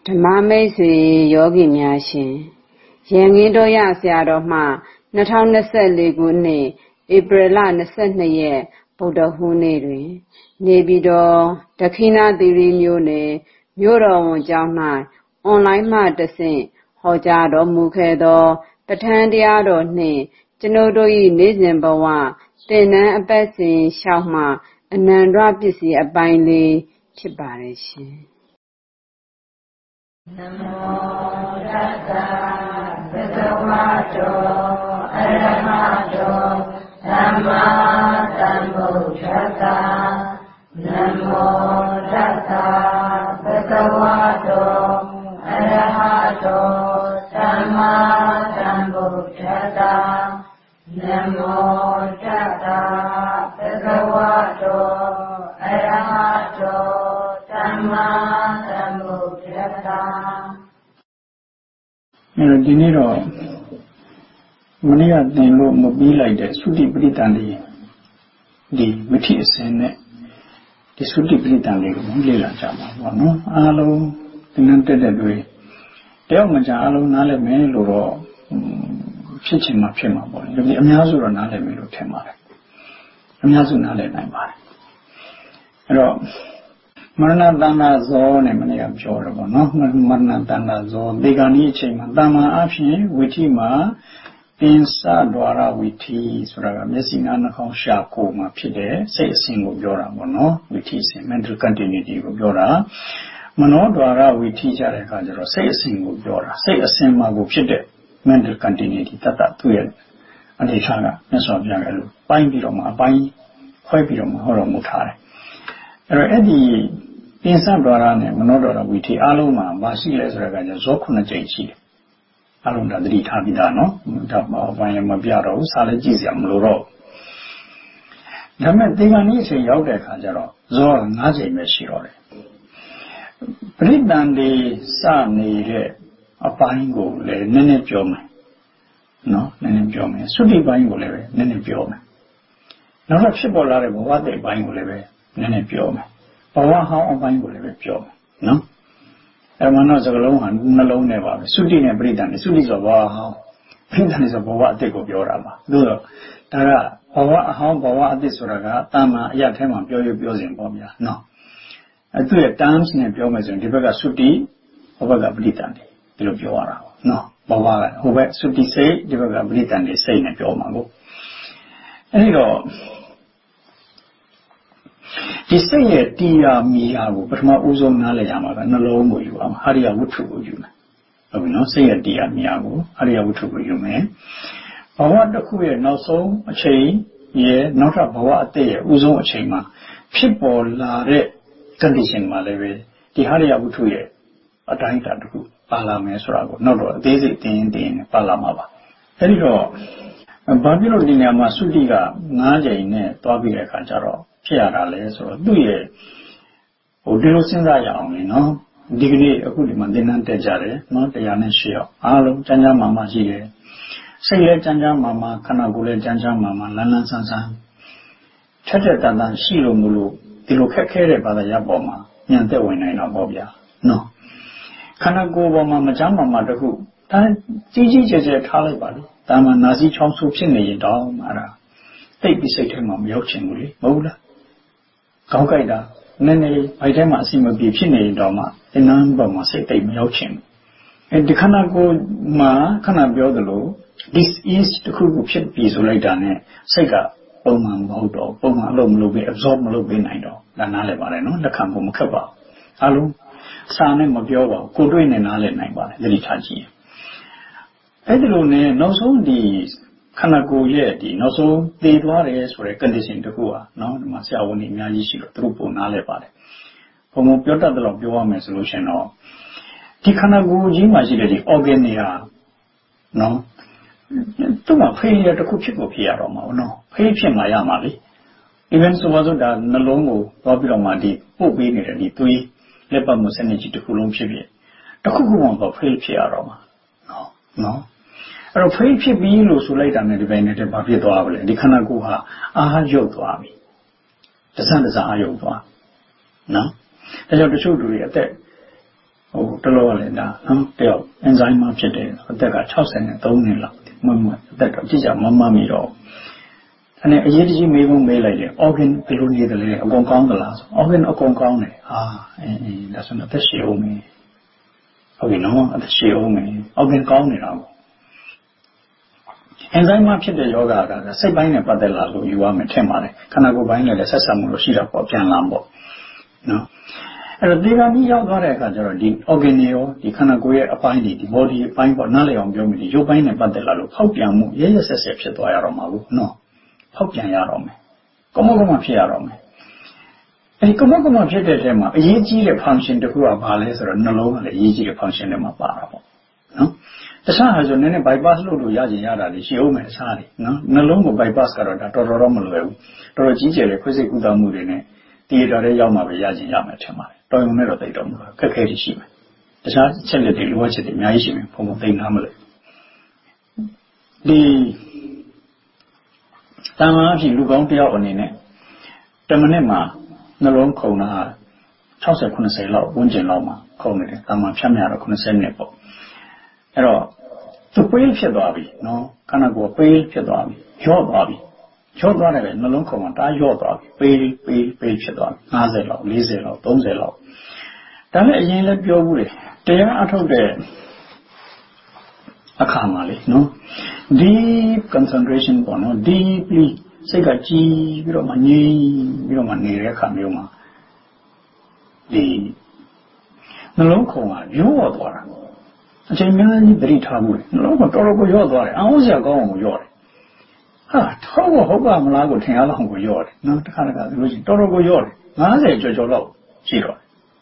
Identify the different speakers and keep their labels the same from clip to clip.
Speaker 1: ဓမ္မမိတ်ဆွေယောဂီများရှင်ရန်ကင်းတော်ရဆရာတော်မှ2024ခုနှစ်ဧပြီလ22ရက်ဗုဒ္ဓဟူးနေ့တွင်နေပြည်တော်ဒက္ခိဏသီရိမြို့နယ်မြို့တော်ဝန်ကျောင်း၌အွန်လိုင်းမှတဆင့်ဟောကြားတော်မူခဲ့သောပဋ္ဌာန်းတရားတော်နှင့်ကျွန်ုပ်တို့၏နေ့စဉ်ဘဝသင်တန်းအပတ်စဉ်လျှောက်မှအနန္တပစ္စည်းအပိုင်းလေးဖြစ်ပါတယ်ရှင်
Speaker 2: နမောတတ္တဗုဒ္ဓဝါတောအရဟတောသမ္မာသမ္ဗုဒ္ဓတ္တနမောတတ္တဗုဒ္ဓဝါတောအရဟတောသမ္မာသမ္ဗုဒ္ဓတ္တနမောတတ္တဗုဒ္ဓဝါတောအရဟတောသမ္မာသမ္ဗုဒ္ဓတ္တ
Speaker 3: ဒီနေ့တော့မနေ့ကသင်လို့မပြီးလိုက်တဲ့သုတိပရိတန်လေးဒီမထိအစင်းနဲ့ဒီသုတိပရိတန်လေးကိုလေ့လာကြမှာပေါ့နော်အားလုံးသင်္นานတက်တဲ့တွေတယောက်မှကြာအားလုံးနားလည်မယ်လို့တော့ဖြစ်ချင်မှဖြစ်မှာပေါ့လေအများစုတော့နားလည်မယ်လို့ထင်ပါတယ်အများစုနားလည်နိုင်ပါတယ်အဲ့တော့မရဏတဏ္ဍဇောနဲ့မနေ့ကပြောတယ်ပေါ့နော်မရဏတဏ္ဍဇောဒီကနေ့အချိန်မှာတမန်အဖြစ်ဝိထိမှာပင်စဒွါရဝိထိဆိုတာကမျက်စိနားနှာခေါင်းရှာကိုမှာဖြစ်တဲ့စိတ်အစဉ်ကိုပြောတာပေါ့နော်ဝိထိအစဉ် mental continuity ကိုပြောတာမနောဒွါရဝိထိကြတဲ့အခါကျတော့စိတ်အစဉ်ကိုပြောတာစိတ်အစဉ်မှာကိုဖြစ်တဲ့ mental continuity တတ်သူ့ရဲ့အနေထားကမြတ်စွာဘုရားကလို့ပိုင်းပြီးတော့မှအပိုင်းခွဲပြီးတော့မှဟောတော်မူထားတယ်အဲ့ဒီပင်စဒွါရနဲ့မနောဒွါရဝိထိအားလုံးမှာမရှိလဲဆိုတဲ့အခါကျဇော9ကြိမ်ရှိတယ်အားလုံးဒါသတိထားပြီးသားနော်ဒါဘာပိုင်းလည်းမပြတော့ဘူးစားလည်းကြည့်စရာမလိုတော့ဒါပေမဲ့ဒီကနေ့အချိန်ရောက်တဲ့အခါကျတော့ဇော9ကြိမ်ပဲရှိတော့တယ်ပရိသန္တိစနေတဲ့အပိုင်းကိုလည်းနည်းနည်းပြောမယ်နော်နည်းနည်းပြောမယ်သုတိပိုင်းကိုလည်းပဲနည်းနည်းပြောမယ်နောက်တော့ဖြစ်ပေါ်လာတဲ့ဘဝတည်းအပိုင်းကိုလည်းပဲနည်းနည်းပြောမယ်ဘဝဟောင်းအပိုင်းကိုလည်းပဲပြောမယ်နော်အဲ့မှာတော့စကလုံးဟာနှလုံးနဲ့ပါပဲသုတိနဲ့ပရိသန္တိသုတိဆိုဘဝဟောင်းပရိသန္တိဆိုဘဝအတိတ်ကိုပြောတာပါသို့တော့ဒါကဘဝအဟောင်းဘဝအတိတ်ဆိုတာကတာမန်အရာထဲမှာပြောရပြောစဉ်ပေါ့ဗျာနော်အဲ့သူရဲ့ terms နဲ့ပြောမယ်ဆိုရင်ဒီဘက်ကသုတိဟိုဘက်ကပရိသန္တိဒီလိုပြောရတာပေါ့နော်ဘဝကဟိုဘက်သုတိစိတ်ဒီဘက်ကပရိသန္တိစိတ်နဲ့ပြောမှာကိုအဲ့တော့ဒီစိတ်ရဲ့တရားမီယာကိုပထမဦးဆုံးနားလည်ရမှာကနှလုံးကိုယူအောင်ဟာရိယဝတ္ထုကိုယူမယ်ဟုတ်ပြီနော်စိတ်ရဲ့တရားမီယာကိုဟာရိယဝတ္ထုကိုယူမယ်ဘဝတစ်ခုရဲ့နောက်ဆုံးအချိန်ရဲ့နောက်ထပ်ဘဝအသက်ရဲ့ဦးဆုံးအချိန်မှာဖြစ်ပေါ်လာတဲ့ condition မှာလည်းပဲဒီဟာရိယဝတ္ထုရဲ့အတိုင်းအတာတစ်ခုပါလာမယ်ဆိုတာကိုနောက်တော့အသေးစိတ်သင်ပါလာမှာပါအဲဒီတော့ဘာဖြစ်လို့ဒီနေရာမှာသုတိက9ကြိမ်နဲ့တွားပြီးတဲ့အခါကျတော့ဖြစ်ရတာလဲဆိုတော့သူ့ရဲ့ဒီလိုစဉ်းစားရအောင်လေနော်ဒီကနေ့အခုဒီမှာသင်္นานတက်ကြတယ်နော်108ရောက်အားလုံးကျမ်းကျမ်းမာမာရှိတယ်စိတ်လည်းကျမ်းကျမ်းမာမာခန္ဓာကိုယ်လည်းကျမ်းကျမ်းမာမာလန်းလန်းဆန်းဆန်းထက်ထက်တန်တန်ရှိလို့မလို့ဒီလိုခက်ခဲတဲ့ဘာသာရပ်ပေါ်မှာဉာဏ်သက်ဝင်နိုင်တော့ပေါ့ဗျာနော်ခန္ဓာကိုယ်ပေါ်မှာမကျမ်းမာမာတခုဒါကြီးကြီးကျယ်ကျယ်ထားလိုက်ပါလေဒါမှနာစီချောင်းဆူဖြစ်နေရင်တော့အဲ့ဒါတိတ်ပြီးစိတ်ထဲမှာမရောက်ချင်ဘူးလေမဟုတ်လားကောင်းကြိုက်တာနည်းနည်းဘိုက်ထဲမှာအစီမပြေဖြစ်နေရင်တော့မှအနမ်းပေါ်မှာစိတ်တိတ်မရောက်ချင်ဘူးအဲဒီခန္ဓာကိုယ်မှာခဏပြောသလို this is တခုခုဖြစ်ပြီးဆိုလိုက်တာနဲ့စိတ်ကပုံမှန်မဟုတ်တော့ပုံမှန်အလုပ်မလုပ်ပြီး absorb မလုပ်ပေးနိုင်တော့ဒါနားလည်ပါတယ်နော်လက်ခံဖို့မခက်ပါဘူးအားလုံးစာနဲ့မပြောပါဘူးကိုယ်တွေ့နေနားလည်နိုင်ပါတယ်သတိထားကြည့်အဲ့ဒီလိုနဲ့နောက်ဆုံးဒီခန္ဓာကိုယ်ရဲ့ဒီနောက်ဆုံးသေသွားတယ်ဆိုတဲ့ condition တခုอ่ะเนาะဒီမှာဆရာဝန်တွေအများကြီးရှိတော့သူတို့ပုံနားလဲပါတယ်ဘုံဘုံပြောတတ်တယ်လို့ပြောရမယ်ဆိုလို့ရှင်တော့ဒီခန္ဓာကိုယ်ကြီးမှာရှိတဲ့ဒီ organ တွေဟာเนาะသူ့မှာဖေးရတခုဖြစ်ကိုဖြစ်ရတော့မှာเนาะဖေးဖြစ်မှာရမှာလေ even ဆိုတော့ဒါနှလုံးကိုသွားပြီးတော့မှဒီပို့ပေးနေတဲ့ဒီသွေးလက်ပတ်မှုစနစ်ကြီးတစ်ခုလုံးဖြစ်ဖြစ်တခုခုမှတော့ဖေးဖြစ်ရတော့မှာเนาะအဲ့တော့ဖေးဖြစ်ပြီးလို့ဆိုလိုက်တာနဲ့ဒီပိုင်းနဲ့ဘာဖြစ်သွားပါလဲဒီခန္ဓာကိုယ်ဟာအာရုပ်သွားပြီတစံတစအာရုပ်သွားနော်ဒါကြောင့်တချို့လူတွေအသက်တလောကလည်းဒါနော်တယောက်အင်ဇိုင်းမဖြစ်တယ်အသက်က63နှစ်လောက်မမအသက်တော့ကြည့်ကြမမိတော့အဲ့အရေးတကြီးမေးဖို့မေးလိုက်တယ် organ ဘယ်လိုနေတယ်လဲအကုန်ကောင်းသလားဆို organ အကုန်ကောင်းတယ်ဒါဆိုတော့သက်ရှိအောင်မယ်ဟုတ်ပြီနော်အသက်ရှိအောင်မယ် organ ကောင်းနေတာပေါ့အင်ဇိုင်းမဖြစ်တဲ့ယောဂကစိတ်ပိုင်းနဲ့ပတ်သက်လာလို့ယူရမယ်ထင်ပါတယ်ခန္ဓာကိုယ်ပိုင်းနဲ့လည်းဆက်ဆက်မှုလို့ရှိတာပေါ့ပြန်လာပေါ့နော်အဲ့တော့ဒီကနေ့ရောက်သွားတဲ့အခါကျတော့ဒီ organ တွေရောဒီခန္ဓာကိုယ်ရဲ့အပိုင်းတွေဒီ body အပိုင်းပေါ့နားလည်အောင်ပြောမယ်ဒီရုပ်ပိုင်းနဲ့ပတ်သက်လာလို့ဖောက်ပြန်မှုရဲရဲဆက်ဆက်ဖြစ်သွားရတော့မှာဘူးနော်ဖောက်ပြန်ရတော့မယ်ကမောကမဖြစ်ရတော့မယ်အဲဒီကမောကမဖြစ်တဲ့အထဲမှာအရေးကြီးတဲ့ function တစ်ခုကဘာလဲဆိုတော့နှလုံးကလည်းအရေးကြီးတဲ့ function တွေမှာပါတာပေါ့နော်တခြားဟာဆိုနည်းနည်း bypass လုပ်လို့ရကြရတာလေရှိအောင်မယ်တခြားတွေနော်နှလုံးကို bypass ကတော့ဒါတော်တော်မလွယ်ဘူးတော်တော်ကြီးကျယ်တဲ့ခွဲစိတ်ကုသမှုတွေနဲ့theater ထဲရောက်မှပဲရကြရမယ်ထင်ပါတယ်တော်ရုံနဲ့တော့သိတော့မလို့ခက်ခဲရှိရှိမယ်တခြားချက်လက်တွေလိုအပ်ချက်တွေအများကြီးရှိမယ်ဘုံဘုံသိနာမလို့ဒီတာမန်အဖြစ်လူကောင်းတယောက်အနေနဲ့10မိနစ်မှာနှလုံးခုန်တာ60-90လောက်ဝန်းကျင်လောက်မှာခုန်နေတယ်တာမန်ဖြတ်မြတော့90နှစ်ပေါ့အဲ့တော့သူပေးဖြစ်သွားပြီနော်ခန္ဓာကိုယ်ပေးဖြစ်သွားပြီရော့သွားပြီရော့သွားတယ်ပဲနှလုံးခုန်မှာတားရော့သွားပြီပေးဖြစ်သွားပြီ50လောက်40လောက်30လောက်ဒါနဲ့အရင်လည်းပြောဘူးလေတရားအထုတ်တဲ့အခါမှာလေနော် deep concentration ပေါ့နော် deeply စိတ်ကကြည်ပြီးတော့မှငြိမ်ပြီးတော့မှနေတဲ့အခါမျိုးမှာဒီနှလုံးခုန်ကရော့သွားတာအချိန်များကြီးသတိထားမှုလေနှလုံးကတော်တော်ကိုရော့သွားတယ်အောင်းစရာကောင်းအောင်ကိုရော့တယ်ဟာထောက်ဟုတ်ပါမလားကိုထင်ရလောက်ကိုရော့တယ်နော်တစ်ခါဆိုလို့ရှိရင်တော်တော်ကိုရော့တယ်50ကျော်လောက်ရှိတော့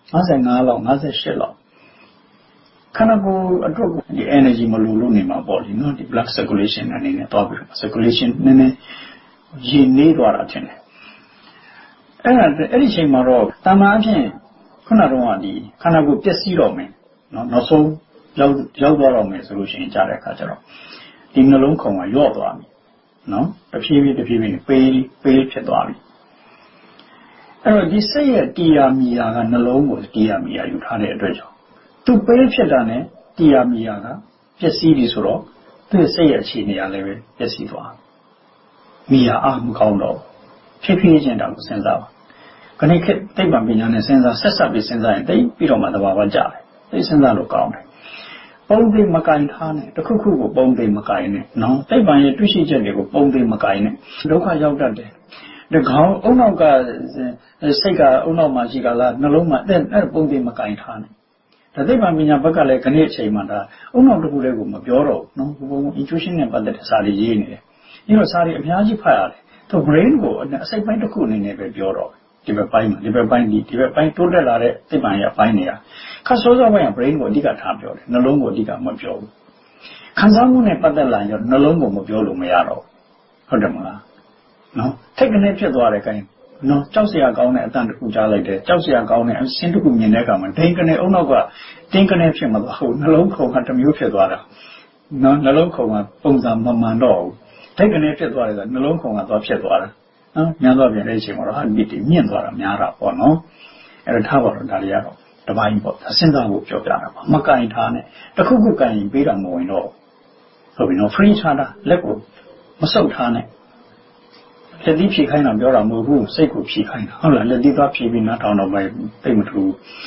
Speaker 3: 55လောက်58လောက်ခန္ဓာကိုယ်အတွက်ဒီ energy မလိုလို့နေမှာပေါ့လေနော်ဒီ blood circulation အနေနဲ့တော့ပြီး circulation နည်းနည်းရင်းနေသွားတာထင်တယ်အဲ့ဒီချိန်မှာတော့တာမန်အဖြစ်ခုနကတော့ဒီခန္ဓာကိုယ်ပျက်စီးတော့မယ်နော်နောက်ဆုံးရောက်သွားတော့မယ်ဆိုလို့ရှိရင်ကြားတဲ့အခါကျတော့ဒီနှလုံးခုန်ကယော့သွားပြီနော်တဖြည်းဖြည်းပေးဖြစ်သွားပြီအဲ့တော့ဒီစိတ်ရဲ့တီယာမီယာကနှလုံးကိုတီယာမီယာယူထားတဲ့အတွက်ကြောင့်သူပေးဖြစ်တာနဲ့တီယာမီယာကပျက်စီးပြီဆိုတော့သူ့စိတ်ရဲ့အခြေအနေကလည်းပဲပျက်စီးသွားမီယာအားမကောင်းတော့ဖြည်းဖြည်းချင်းတောင်စဉ်းစားပါခဏခေတ်သိပ္ပံပညာနဲ့စဉ်းစားဆက်ပြီးစဉ်းစားရင်တိတ်ပြီးတော့မှသဘာဝကျတယ်သိစဉ်းစားလို့ကောင်းတယ်ပုံသိမကင်ထားနဲ့တစ်ခုခုကိုပုံသိမကင်နဲ့နော်သိပ္ပံရဲ့တွေ့ရှိချက်တွေကိုပုံသိမကင်နဲ့ဒုက္ခရောက်တတ်တယ်ဒီခေါင်းအုံနောက်ကစိတ်ကအုံနောက်မှာရှိကလားနှလုံးမှာအဲ့ပုံသိမကင်ထားနဲ့ဒါသိပ္ပံပညာဘက်ကလည်းခဏအချိန်မှဒါအုံနောက်တစ်ခုလေးကိုမပြောတော့ဘူးနော်ဘုံ intuition နဲ့ပတ်သက်တဲ့စာတွေရေးနေတယ်ဒီလိုစာတွေအများကြီးဖတ်ရတယ်သူ brain ကိုအစိတ်ပိုင်းတစ်ခုအနေနဲ့ပဲပြောတော့ဒီဘက်ပိုင်းတိုးတက်လာတဲ့သိပ္ပံရဲ့အပိုင်းတွေကခါစောစောပိုင်းက brain ကိုအဓိကထားပြောတယ်နှလုံးကိုအဓိကမပြောဘူးခံစားမှုနဲ့ပတ်သက်လာရင်နှလုံးကိုမပြောလို့မရတော့ဟုတ်တယ်မလားနော်ထိတ်ကနေဖြစ်သွားတဲ့ကိန်းနော်ကြောက်စရာကောင်းတဲ့အတန်တစ်ခုကြားလိုက်တယ်ကြောက်စရာကောင်းတဲ့အဆင်းတစ်ခုမြင်တဲ့အခါမှာဒိန်ကနေအုံနောက်ကတင်းကနေဖြစ်မှာဟုတ်နှလုံးခုန်ကတစ်မျိုးဖြစ်သွားတာနော်နှလုံးခုန်ကပုံစံမမှန်တော့ဘူးထိတ်ကနေဖြစ်သွားတယ်ဆိုနှလုံးခုန်ကသွားဖြစ်သွားတာနော်များသွားပြန်တဲ့အချိန်မှာတော့ဟာဒီမြင့်သွားတာများတာပေါ့နော်အဲ့ဒါထားပါတော့ဒါတွေကတော့တပိုင်းပေါ့စဉ်းစားဖို့ပြောပြတာပါမကင်ထားနဲ့တစ်ခုခုကင်ရင်ပေးတာမဝင်တော့ဟုတ်ပြီနော် free ထားတာလက်ကိုမဆုပ်ထားနဲ့လက်သီးဖြေခိုင်းတာပြောတာမဟုတ်ဘူးစိတ်ကိုဖြေခိုင်းတာဟုတ်လားလက်သီးသွားဖြေပြီးနားထောင်တော့ပဲသိမထူး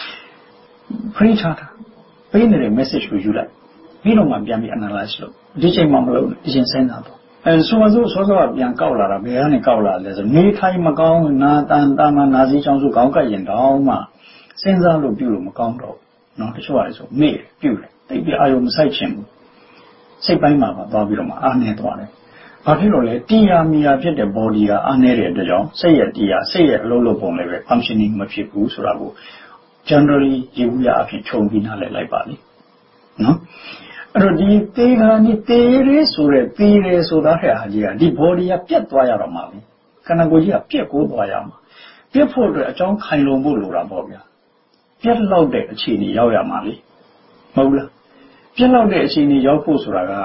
Speaker 3: free ထားတာပေးနေတဲ့ message ကိုယူလိုက်ပြီးတော့မှပြန်ပြီး analyze လုပ်ဒီချိန်မှမလုပ်ဒီချိန်စဉ်းစားတော့ဆိုပါစို့စောစောကပြန်ကောက်လာတာဘယ်ကနေကောက်လာလဲဆိုနေထိုင်မကောင်းနာတာမနာစည်းချောင်းစုခေါင်းကပ်ရင်တောင်းမှစဉ်းစားလို့ပြုလို့မကောင်းတော့ဘူးเนาะတချို့ဟာဆိုမေ့ပြုတယ်တိတ်ပြီးအာယုံမဆိုင်ချင်ဘူးစိတ်ပိုင်းမှာပါသွားပြီးတော့မှအားနေသွားတယ်ဘာဖြစ်လို့လဲတီယာမီယာဖြစ်တဲ့ body ကအားနေတဲ့အတွက်ကြောင့်စိတ်ရဲ့တီယာစိတ်ရဲ့အလုပ်လုပ်ပုံလည်းပဲ functioning မဖြစ်ဘူးဆိုတာကို generally ရေဘူးရအဖြစ်ခြုံပြီးနားလည်လိုက်ပါလိမ့်เนาะအဲ့တော့ဒီတေခါနီတေရဲဆိုတဲ့တေရဲဆိုတာတဲ့ဟာကြီးကဒီ body ကပြတ်သွားရတော့မှာပဲခန္ဓာကိုယ်ကြီးကပြတ်ကိုသွားရမှာပြတ်ဖို့အတွက်အကြောင်းခိုင်လုံဖို့လိုတာပေါ့ဗျာပြတ်လောက်တဲ့အခြေအနေရောက်ရမှာလေမဟုတ်လားပြတ်လောက်တဲ့အခြေအနေရောက်ဖို့ဆိုတာက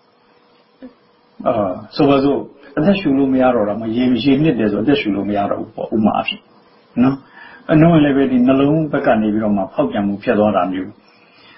Speaker 3: ဆိုပါစို့အသက်ရှူလို့မရတော့တာမရေနစ်တယ်ဆိုအသက်ရှူလို့မရတော့ဘူးပေါ့ဥမာအဖြစ်နော်အနှုံးလည်းပဲဒီနှလုံးဘက်ကနေပြီးတော့မှဖောက်ပြန်မှုဖြစ်သွားတာမျိုး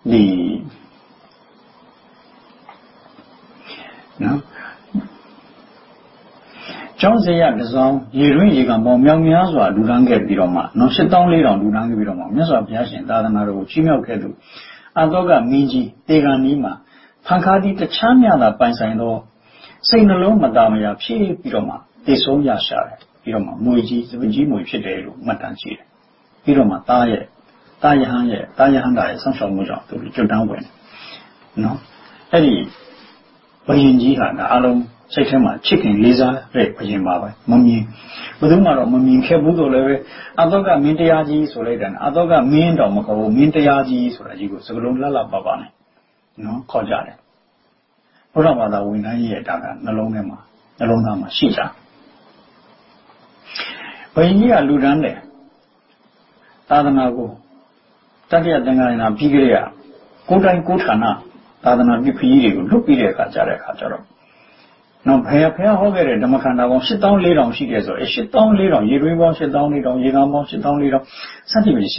Speaker 3: ကျောင်းစရတစ်စောင်းရေတွင်းရေကပေါင်းမြောင်များစွာလူတန်းခဲ့ပြီးတော့မှ84,000လူတန်းခဲ့ပြီးတော့မှမြတ်စွာဘုရားရှင်သာသနာတော်ကိုချီးမြှောက်ခဲ့သူအသောကမင်းကြီးတေဂန်နီးမှာဖန်ခါသည်တခြားမြသာပိုင်ဆိုင်သောစိတ်နှလုံးမသာမရာဖြစ်ပြီးတော့မှတေဆုံးရရှာတယ်ပြီးတော့မှမွေကြီးစပကြီးမွေဖြစ်တယ်လို့မှတ်တမ်းရှိတယ်ပြီးတော့မှတာယဟန်တာရဲ့ဆောင်းရှောက်မှုကြောင့်သူကျွတ်တန်းဝင်နော်အဲ့ဒီဘယင်ကြီးဟာအလုံးစိတ်ထဲမှာချစ်ခင်လေးစားတဲ့ဘယင်ပါပဲမမြင်ဘယ်သူမှတော့မမြင်ခဲ့ဘူးဆိုလည်းပဲအသောကမင်းတရားကြီးဆိုလိုက်တယ်အသောကမင်းတော်မခေါ်ဘူးမင်းတရားကြီးဆိုတာကြီးကိုစကလုံးလှလှပပနဲ့နော်ခေါ်ကြတယ်ဘုရားဘာသာဝင်တိုင်းရဲ့ဒါကနှလုံးသားမှာရှိကြဘယင်ကြီးကလူတန်းတယ်သာသနာကိုတတိယသင်္ဃာရဏပြီးကြရကိုယ်တိုင်ကိုယ်ဌာနသာသနာပြုခရီးတွေကိုလွတ်ပြီးတဲ့အခါကြတော့နော်ဖះဟောခဲ့တဲ့ဓမ္မခန္ဓာပေါင်း84,000ရှိတယ်ဆိုအဲ84,000ရေတွင်းပေါင်း84,000ရေကောင်ပေါင်း84,000စသဖြင့်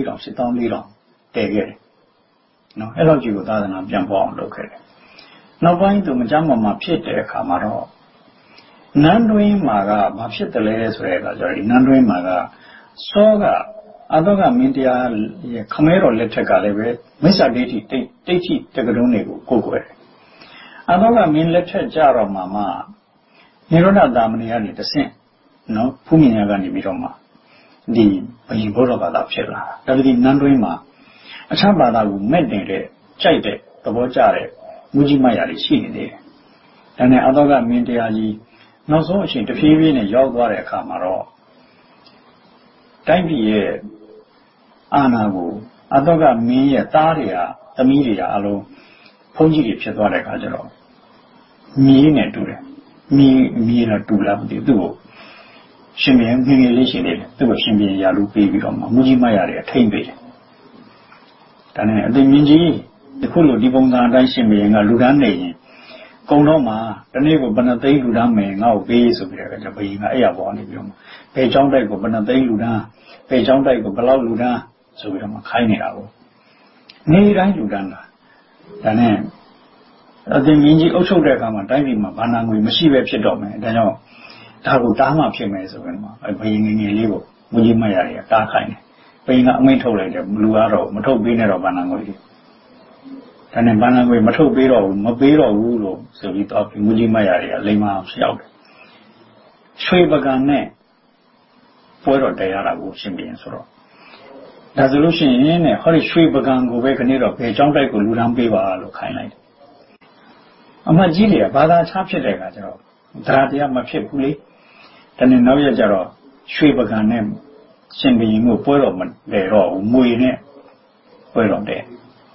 Speaker 3: 84,000တည်ခဲ့တယ်နော်အဲ့လိုကြီးကိုသာသနာပြန်ပေါ်အောင်လုပ်ခဲ့တယ်နောက်ပိုင်းသူမကြမ်းမှဖြစ်တဲ့အခါမှာတော့နန်းတွင်းမှာကဘာဖြစ်တယ်လဲဆိုတဲ့အခါကျတော့ဒီနန်းတွင်းမှာကစောကအသောကမင်းတရားရဲ့ခမဲတော်လက်ထက်ကလည်းပဲမိစ္ဆာဒိဋ္ဌိတက္ကသိုလ်တွေကိုကိုးကွယ်တယ်အသောကမင်းလက်ထက်ကြတော့မှနိရောဓသာမဏေကနေတဆင့်နော်ဖူးမြင်ရကနေပြီးတော့မှဒီဘယင်ဘုရားဘာသာဖြစ်လာတာဒါပေမဲ့နန်းတွင်းမှာအခြားဘာသာကိုမဲ့နေတဲ့ကြိုက်တဲ့သဘောကျတဲ့မူကြီးမရာတွေရှိနေတယ်ဒါနဲ့အသောကမင်းတရားကြီးနောက်ဆုံးအချိန်တဖြည်းဖြည်းနဲ့ရောက်သွားတဲ့အခါမှာတော့တိုင်းပြည်ရဲ့အာဏာကိုအသောကမင်းရဲ့သားတွေကသမီးတွေကအလုံးဘုန်းကြီးတွေဖြစ်သွားတဲ့အခါကျတော့မြေနဲ့တူတယ်မြေတော့တူလားမသိဘူးသူ့ကိုရှင်ပြန်ငယ်လေးရှိနေတယ်သူ့ကိုရှင်ပြန်ရာလူပေးပြီးတော့မှမူကြီးမရတွေအထိမ့်ပေးတယ်ဒါနဲ့အသိမြင့်ကြီးဒီခုလိုဒီပုံစံအတိုင်းရှင်ပြန်ကလူတန်းနေရင်ကုံတော့မှတနေ့ကိုဘယ်နှသိန်းလူတန်းမယ်ငါ့ကိုပေးဆိုပြီးတော့ဘယင်ကအဲ့ရပေါ်နေပြီးတော့ဘယ်ကျောင်းတိုက်ကိုဘယ်နှသိန်းလူတန်းဘယ်ကျောင်းတိုက်ကိုဘယ်လောက်လူတန်းဆိုပြီးတော့မှခိုင်းနေတာကိုနေတိုင်းလူတန်းတာဒါနဲ့အသိမြင့်ကြီးအုပ်ချုပ်တဲ့အခါမှာတိုင်းပြည်မှာဘာနာငွေမရှိပဲဖြစ်တော့မယ်ဒါကြောင့်ဒါကိုတားမှဖြစ်မယ်ဆိုပြီးတော့ဘယင်ငယ်လေးကိုမူကြီးမရတွေကတားခိုင်းတယ်ဘယင်ကအမိန့်ထုတ်လိုက်တယ်လူကတော့မထုတ်ပေးနဲ့တော့ဘာနာငွေတွေဒါနဲ့ဘာနာငွေမထုတ်ပေးတော့ဘူးမပေးတော့ဘူးလို့ဆိုပြီးတော့မူကြီးမရတွေကလိမ္မာရောက်တယ်ရွှေပကံနဲ့ပွဲတော်တရားတာကိုရှင်းပြရင်ဆိုတော့ဒါဆိုလို့ရှိရင်နဲ့ဟောဒီရွှေပကံကိုပဲခဏတော့ဘယ်ကျောင်းတိုက်ကိုလူတန်းပေးပါလို့ခိုင်းလိုက်တယ်အမကြီးတွေကဘာသာချဖြစ်တဲ့အခါကျတော့တရားမဖြစ်ဘူးလေဒါနဲ့နောက်ရကြတော့ရွှေပကံနဲ့ရှင်ဘုရင်ကိုပွဲတော်မလဲတော့ဘူးမွေနဲ့ပွဲတော်တဲ့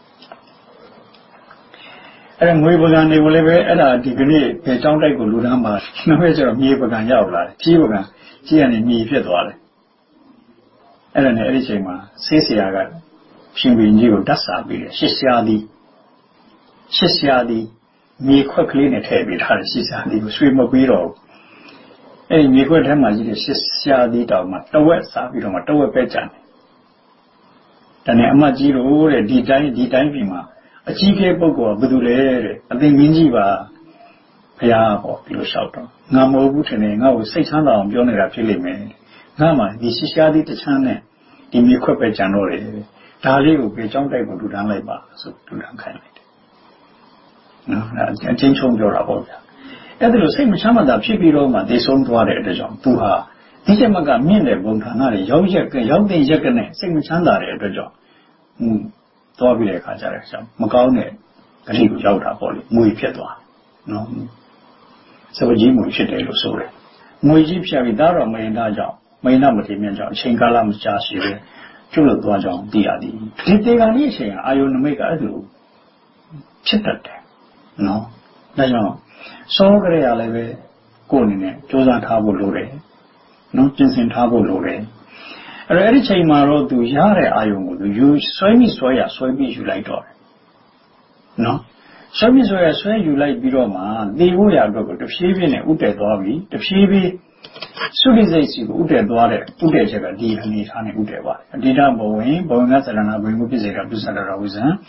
Speaker 3: အဲ့ငွေပကံတွေကိုလည်းပဲအဲ့ဒါဒီကနေ့ဘယ်ကျောင်းတိုက်ကိုလူတန်းပါနောက်ရကြတော့မြေပကံရောက်လာတယ်ဖြီးပကံကြီးကနေမြေဖြစ်သွားတယ်အဲ့ဒါနဲ့အဲ့ဒီချိန်မှာဆေးဆရာကရှင်ဘုရင်ကြီးကိုတတ်စာပေးတယ်ရှစ်ရှားသည်မြေခွက်ကလေးနဲ့ထည့်ပေးထားတယ်ရှစ်ရှားသည်ကိုရွှေမပေးတော့ဘူးအဲ့ဒီမြေခွက်ထဲမှာကြီးတဲ့ရှစ်ရှားသည်တောင်မှတဝက်စားပြီးတော့မှတဝက်ပဲကြံတယ်ဒါနဲ့အမကြီးတို့တဲ့ဒီတိုင်းပြည်မှာအကြီးကဲပုဂ္ဂိုလ်ကဘယ်သူလဲတဲ့အသိမင်းကြီးပါဘုရားဟောဒီလိုလျှောက်တော့ငါမဟုတ်ဘူးထင်တယ်ငါ့ကိုစိတ်ချမ်းသာအောင်ပြောနေတာဖြစ်လိမ့်မယ်ငါမှဒီရှစ်ရှားသည်တချမ်းနဲ့ဒီမြေခွက်ပဲကြံတော့တယ်ဒါလေးကိုပေးကြောင်းတိုက်ကိုလူတန်းလိုက်ပါဆိုလူတန်းခိုင်းလိုက်တယ်နော်အချင်းချုံပြောတာပေါ့ဗျာအဲ့ဒါလိုစိတ်မချမ်းသာဖြစ်ပြီးတော့မှသေဆုံးသွားတဲ့အတွက်ကြောင့်သူဟာဒီချက်မကမြင့်တဲ့ဘုံဌာနတွေရောက်တဲ့ရက်ကနဲ့စိတ်မချမ်းသာတဲ့အတွက်ကြောင့်သွားပြီးတဲ့အခါကျတော့မကောင်းတဲ့ဂတိကိုရောက်တာပေါ့လေမွေဖြစ်သွားနော်စပကြီးမွေဖြစ်တယ်လို့ဆိုတယ်မွေကြီးဖြစ်ပြီးသားတော်မိန်သားကြောင့်မိန်သားမထေမြတ်ကြောင့်အချိန်ကာလမကြာရှည်ပဲကျွတ်လွတ်သွားကြောင်းသိရသည်ဒီတေဂာကြီးအချိန်အာယုန်နမိတ်ကအဲ့လိုဖြစ်တတ်တယ်နော်ဒါကြောင့်စောကြရလည်းပဲကိုယ်အနေနဲ့စူးစမ်းထားဖို့လိုတယ်နော်ပြင်ဆင်ထားဖို့လိုတယ်အဲ့ဒီချိန်မှာတော့သူရတဲ့အာယုံကိုသူယူဆွဲပြီးယူလိုက်တော့တယ်နော်ဆွဲယူလိုက်ပြီးတော့မှသေဖို့ရအတွက်ကိုတဖြည်းဖြည်းနဲ့ဥတည်သွားပြီးတဖြည်းဖြည်းသုတိစိတ်စီကိုဥတည်သွားတဲ့ဥတည်ချက်ကဒီအနေထားနဲ့ဥတည်ပါတယ်အတိဒဘဝင်ကသရဏဘဝင်ကိုပြည့်စေတာပုစတ္တရဝိဇ္ဇံ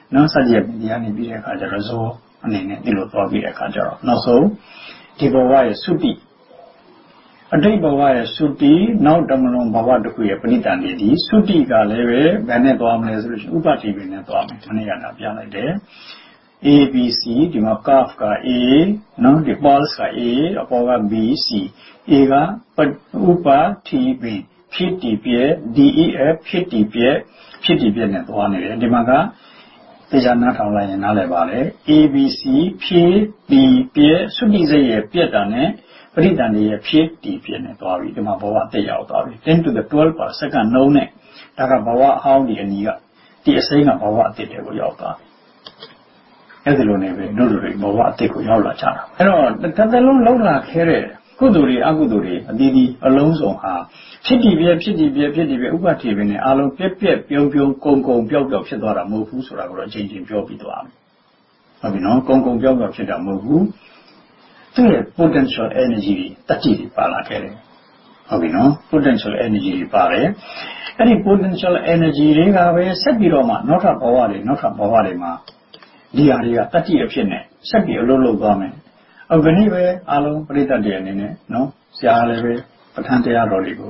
Speaker 3: နော်စัจ jẹ ဒီကနေပြီးတဲ့အခါကျတော့ဇောအနေနဲ့ဒီလိုသွားပြီးတဲ့အခါကျတော့နောက်ဆုံးဒီဘဝရဲ့သုတိအတိတ်ဘဝရဲ့သုတိနောက်တမလွန်ဘဝတစ်ခုရဲ့ပဏိတန်တွေဒီသုတိကလည်းပဲဘယ်နဲ့သွားမလဲဆိုလို့ရှိရင်ဥပတိပင်နဲ့သွားမယ်မနေ့ကတာပြလိုက်တယ် ABC ဒီမှာ curve က A နော်ဒီ pulse က A အပေါ်က B C A ကဥပတိပင်ဖြစ်တည်ပြဲ DEF ဖြစ်တည်ပြဲနဲ့သွားနေတယ်ဒီမှာကတရားနားထောင်လိုက်ရင်နားလည်ပါလေ ABC ဖြစ်တည်ပြဲသုတိစိတ်ရဲ့ပြက်တာနဲ့ပရိသန်ရဲ့ဖြစ်တည်ပြဲနဲ့သွားပြီဒီမှာဘဝအသက်ရောက်သွားပြီ10 to the 12 per second နှုန်းနဲ့ဒါကဘဝအဟောင်းဒီအနီးကဒီအစိမ်းကဘဝအသက်တွေကိုရောက်သွားပြီအဲ့ဒီလိုနေပဲတို့တွေဘဝအသက်ကိုရောက်လာကြတာအဲ့တော့တစ်သက်လုံးလုံးလာခဲ့တဲ့ကုသိုလ်တွေအကုသိုလ်တွေအသီးသီးအလုံးစုံဟာဖြစ်တည်ပြဲဥပတိပင်နဲ့အလုံးပြက်ပြုံကုံပျောက်ဖြစ်သွားတာမဟုတ်ဘူးဆိုတာကိုတော့အချင်းချင်းပြောပြီးသွားပြီဟုတ်ပြီနော်ကုံပျောက်ဖြစ်တာမဟုတ်ဘူးသူ့ရဲ့ potential energy တွေတတိတွေပါလာခဲ့တယ်ဟုတ်ပြီနော် potential energy တွေပါတယ်အဲ့ဒီ potential energy တွေကပဲဆက်ပြီးတော့မှနောက်ထပ်ဘဝတွေမှာဒီဟာတွေကတတိအဖြစ်နဲ့ဆက်ပြီးအလုပ်လုပ်သွားမယ်အခုနေ့ပဲအားလုံးပရိသတ်တွေအနေနဲ့နော်ဆရာလည်းပဲပဋ္ဌာန်းတရားတော်တွေကို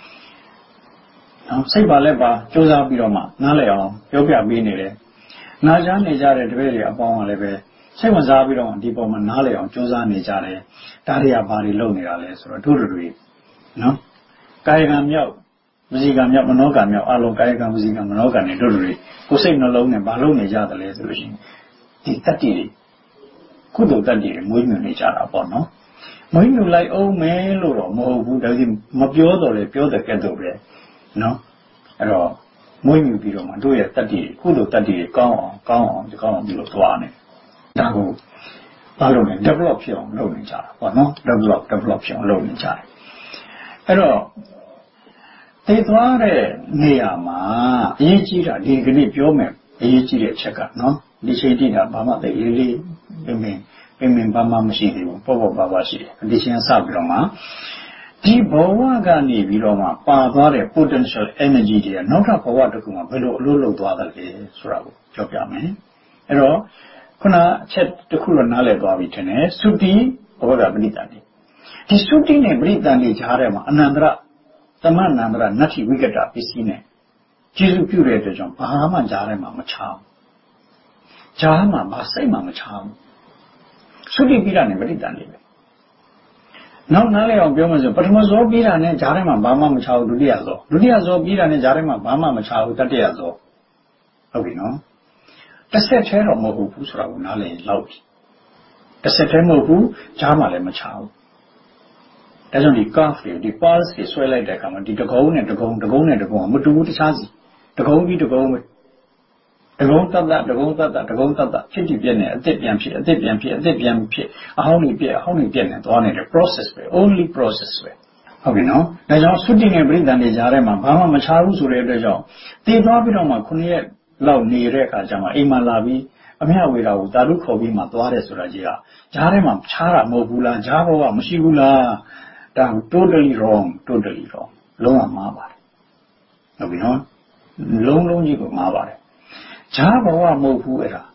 Speaker 3: နော်စိတ်ပါလက်ပါစူးစမ်းပြီးတော့မှနားလည်အောင်ပြောပြပေးနေတယ်နာကြားနေကြတဲ့တပည့်တွေအပေါင်းကလည်းပဲစိတ်ဝင်စားပြီးတော့ဒီပုံမှာနားလည်အောင်စူးစမ်းနေကြတယ်ဒါတွေကဘာတွေလုပ်နေတာလဲဆိုတော့တို့တွေနော်ကာယကံမြောက်ဝစီကံမြောက်မနောကံမြောက်အလုံးကာယကံဝစီကံမနောကံတွေတို့တွေကိုယ်စိတ်နှလုံးနဲ့ဘာလုပ်နေကြသလဲဆိုလို့ရှိရင်ဒီတတ္တိတွေကုသိုလ်တတ္တိတွေမွေးမြူနေကြတာပေါ့နော်မွေးမြူလိုက်အောင်မယ်လို့တော့မဟုတ်ဘူးဒါပေမဲ့မပြောတော့လေပြောတဲ့ကဲ့သို့ပဲနော်အဲ့တော့မွေးမြူပြီးတော့မှတို့ရဲ့တတ္တိကုသိုလ်တတ္တိတွေကောင်းအောင်ပြီးလို့သွားနေဒါကိုဘာလို့လဲ develop ဖြစ်အောင်လုပ်နေကြတာပေါ့နော် develop ဖြစ်အောင်လုပ်နေကြတယ်အဲ့တော့သိသွားတဲ့နေရာမှာအရေးကြီးတာဒီကနေ့ပြောမယ်အရေးကြီးတဲ့အချက်ကနော်ဒီချိန်တိတာဘာမှသိလေးပင်ဘာမှမရှိသေးဘူးပေါ့ပါရှိတယ်ဒီချိန်စပြီးတော့မှဒီဘဝကနေပြီးတော့မှပါသွားတဲ့ potential energy တွေကနောက်ထပ်ဘဝတစ်ခုမှာဘယ်လိုအလုပ်လုပ်သွားသလဲဆိုတာကိုပြောပြမယ်အဲ့တော့ခုနအချက်တစ်ခုတော့နားလည်သွားပြီထင်တယ်သုတိဘောဓပဏိတန်ဒီသုတိနဲ့ပဏိတန်တွေကြားထဲမှာအနန္တရသမဏန္တရနတ္ထိဝိကတပစ္စည်းနဲ့ကျေစုပြုတဲ့အတွက်ကြောင့်ဘာမှကြားထဲမှာမချဘူးကြားမှာမစိတ်မှမချဘူးသုတိပြီးတာနဲ့ပဏိတန်တွေပဲနောက်နားလည်အောင်ပြောမှဆိုပထမဇောပြီးတာနဲ့ကြားထဲမှာဘာမှမချဘူးဒုတိယဇောပြီးတာနဲ့ကြားထဲမှာဘာမှမချဘူးတတိယဇောဟုတ်ပြီနော်တစ်ဆက်သေးတော့မဟုတ်ဘူးဆိုတာကိုနားလည်လောက်ပြီတစ်ဆက်သေးမဟုတ်ဘူးကြားမှာလည်းမချဘူးဒါကြောင့်ဒီ curve တွေဒီ pulse တွေဆွဲလိုက်တဲ့အခါမှာဒီတကုံးနဲ့တကုံးမတူဘူးတခြားစီတကုံးပြီးတကုံးပဲတကုံးတတ်ဖြစ်တည်ပြည့်နေအသက်ပြန်ဖြစ်အဟောင်းနေပြည့်နေသွားနေတဲ့ process ပဲ only process ပဲဟုတ်ပြီနော်ဒါကြောင့်သုတိနဲ့ပရိသန်တွေကြားထဲမှာဘာမှမချဘူးဆိုတဲ့အတွက်ကြောင့်တည်သွားပြီးတော့မှ9ရက်လောက်နေတဲ့အခါကျမှအိမ်မှာလာပြီးအမြဝေတာကိုတာရုခေါ်ပြီးမှသွားတယ်ဆိုတာကြီးကကြားထဲမှာချားတာမဟုတ်ဘူးလားကြားဘောကမရှိဘူးလားဒါ totally wrong လုံးဝမှားပါတယ်ဟုတ်ပြီနော်လုံးကြီးကိုမှားပါတယ်ကြားဘောကမဟုတ်ဘူးအဲ့ဒါ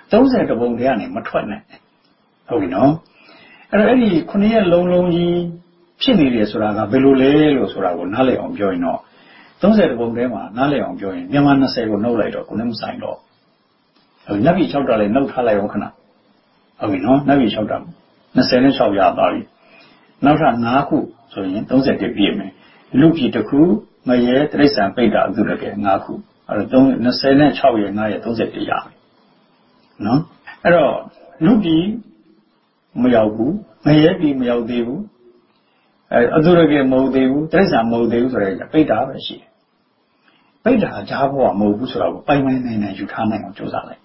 Speaker 3: 30ပုံတည်းကနေမထွက်နဲ့ဟုတ်ပြီနော်အဲ့တော့အဲ့ဒီ9ရက်လုံးကြီးဖြစ်နေတယ်ဆိုတာကဘယ်လိုလဲလို့ဆိုတာကိုနားလည်အောင်ပြောရင်တော့30ပုံထဲမှာနားလည်အောင်ပြောရင်မြန်မာ20ကိုနှုတ်လိုက်တော့ကိုယ်နဲ့မဆိုင်တော့နတ်ပြည်6တာလည်းနှုတ်ထားလိုက်အောင်ခဏဟုတ်ပြီနော်နတ်ပြည်6တာ26ရသွားပြီနောက်ထပ်9ခုဆိုရင်31ပြည့်မယ်လူပြည်တစ်ခုငရဲတိရစ္ဆာန်ပိဋ္ဌာအတုရကဲ9ခုအဲ့တော့26ရ9ရ31ရပြီနော်အဲ့တော့လူပြည်မရောက်ဘူးငရဲပြည်မရောက်သေးဘူးအတုရကဲမဟုတ်သေးဘူးတိရစ္ဆာန်မဟုတ်သေးဘူးဆိုတော့ပိဋ္ဌာပဲရှိတယ်ပိဋ္ဌာကြားဘဝမဟုတ်ဘူးဆိုတော့ပိုင်နိုင်ယူထားနိုင်အောင်ကြိုးစားလိုက်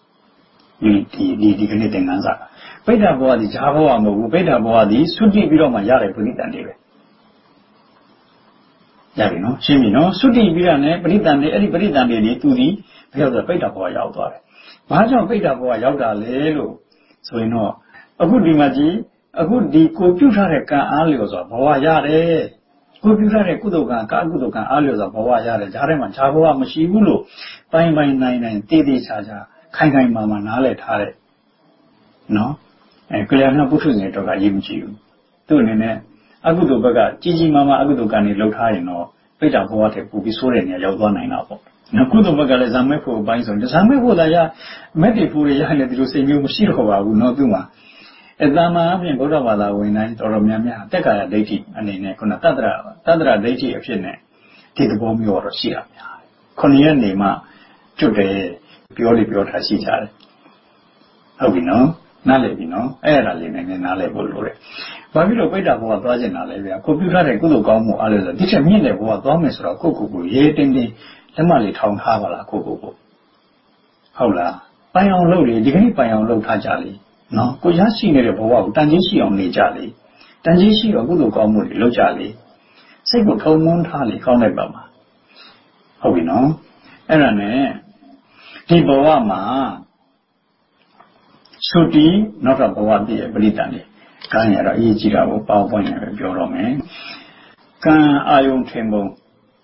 Speaker 3: ဒီကနေ့သင်ခန်းစာပိဋ္ဌာဘဝဒီကြားဘဝမဟုတ်ဘူးပိဋ္ဌာဘဝဒီသုတိပြီးတော့မှရတဲ့ပဏိတန်တွေပဲရပြီနော်ရှင်းပြီနော်သုတိပြီးတာနဲ့ပဏိတန်တွေအဲ့ဒီပဏိတန်တွေဒီသူဒီဘယ်ရောက်တော့ပိဋ္ဌာဘဝရောက်သွားတယ်ဘာကြောင့်ပိဋ္ဌာဘဝရောက်တာလဲလို့ဆိုရင်တော့အခုဒီမှာကြည့်အခုဒီကိုပြုထားတဲ့ကံအားလျော်စွာဘဝရတယ်ကိုပြုထားတဲ့ကုသိုလ်ကံကာကုသိုလ်ကံအားလျော်စွာဘဝရတယ်ဂျားထဲမှာဂျားဘဝမရှိဘူးလို့ပိုင်နိုင်တည်ချာခိုင်ခိုင်မာမာနားလည်ထားတဲ့နော်ကလျာဏပုထုဇဉ်တော့ကအရေးမကြီးဘူးသူ့အနေနဲ့အကုသိုလ်ဘက်ကကြီးကြီးမားမားအကုသိုလ်ကနေလှုပ်ထားရင်တော့ပိဋကဘဝတည်းပူပြီးဆိုးတဲ့နေရာရောက်သွားနိုင်တာပေါ့နော်ကုသိုလ်ဘက်ကလည်းဇာမဲ့ဖို့အပိုင်းဆိုဇာမဲ့ဖို့သာရမက်တီဖို့ရရတယ်ဒီလိုစိတ်မျိုးမရှိတော့ပါဘူးနော်သူ့မှာတာမန်အပြင်ဗုဒ္ဓဘာသာဝင်တိုင်းတော်တော်များများတက်ကာယဒိဋ္ဌိအနေနဲ့ခုနတတ္တရဒိဋ္ဌိအဖြစ်နဲ့ဒီသဘောမျိုးတော့ရှိရများခုနှစ်ရက်နေမှကျွတ်တယ်ပြောထားရှိကြတယ်ဟုတ်ပြီနော်နားလည်ပြီနော်အဲ့ဒါလေးနဲ့နားလည်ဖို့လိုတယ်ဘာဖြစ်လို့ပိဋကဘဝသွားကျင်တာလဲဗျာကိုပြုထားတဲ့ကုသိုလ်ကောင်းမှုအားလည်းဆိုဒီချက်မြင့်တဲ့ဘဝသွားမယ်ဆိုတော့ကိုရေးတင်းတင်းလက်မလေးထောင်ထားပါလားကိုဟုတ်လားပိုင်အောင်လုပ်လေဒီကနေ့ပိုင်အောင်လုပ်ထားကြလေနော်ကိုရရှိနေတဲ့ဘဝကိုတန်ကြီးရှိအောင်နေကြလေတန်ကြီးရှိတော့ကုသိုလ်ကောင်းမှုတွေလုပ်ကြလေစိတ်ကိုထုံမွန်းထားလေကောင်းလိုက်ပါမှာဟုတ်ပြီနော်အဲ့ဒါနဲ့ဒီဘဝမှာသုတိနောက်တော့ဘဝတည်းရဲ့ပရိသတ်လေးကံရတော့အရေးကြီးတာကိုပေါင်းပွင့်နေပဲပြောတော့မယ်ကံအာယုံထင်ပုံ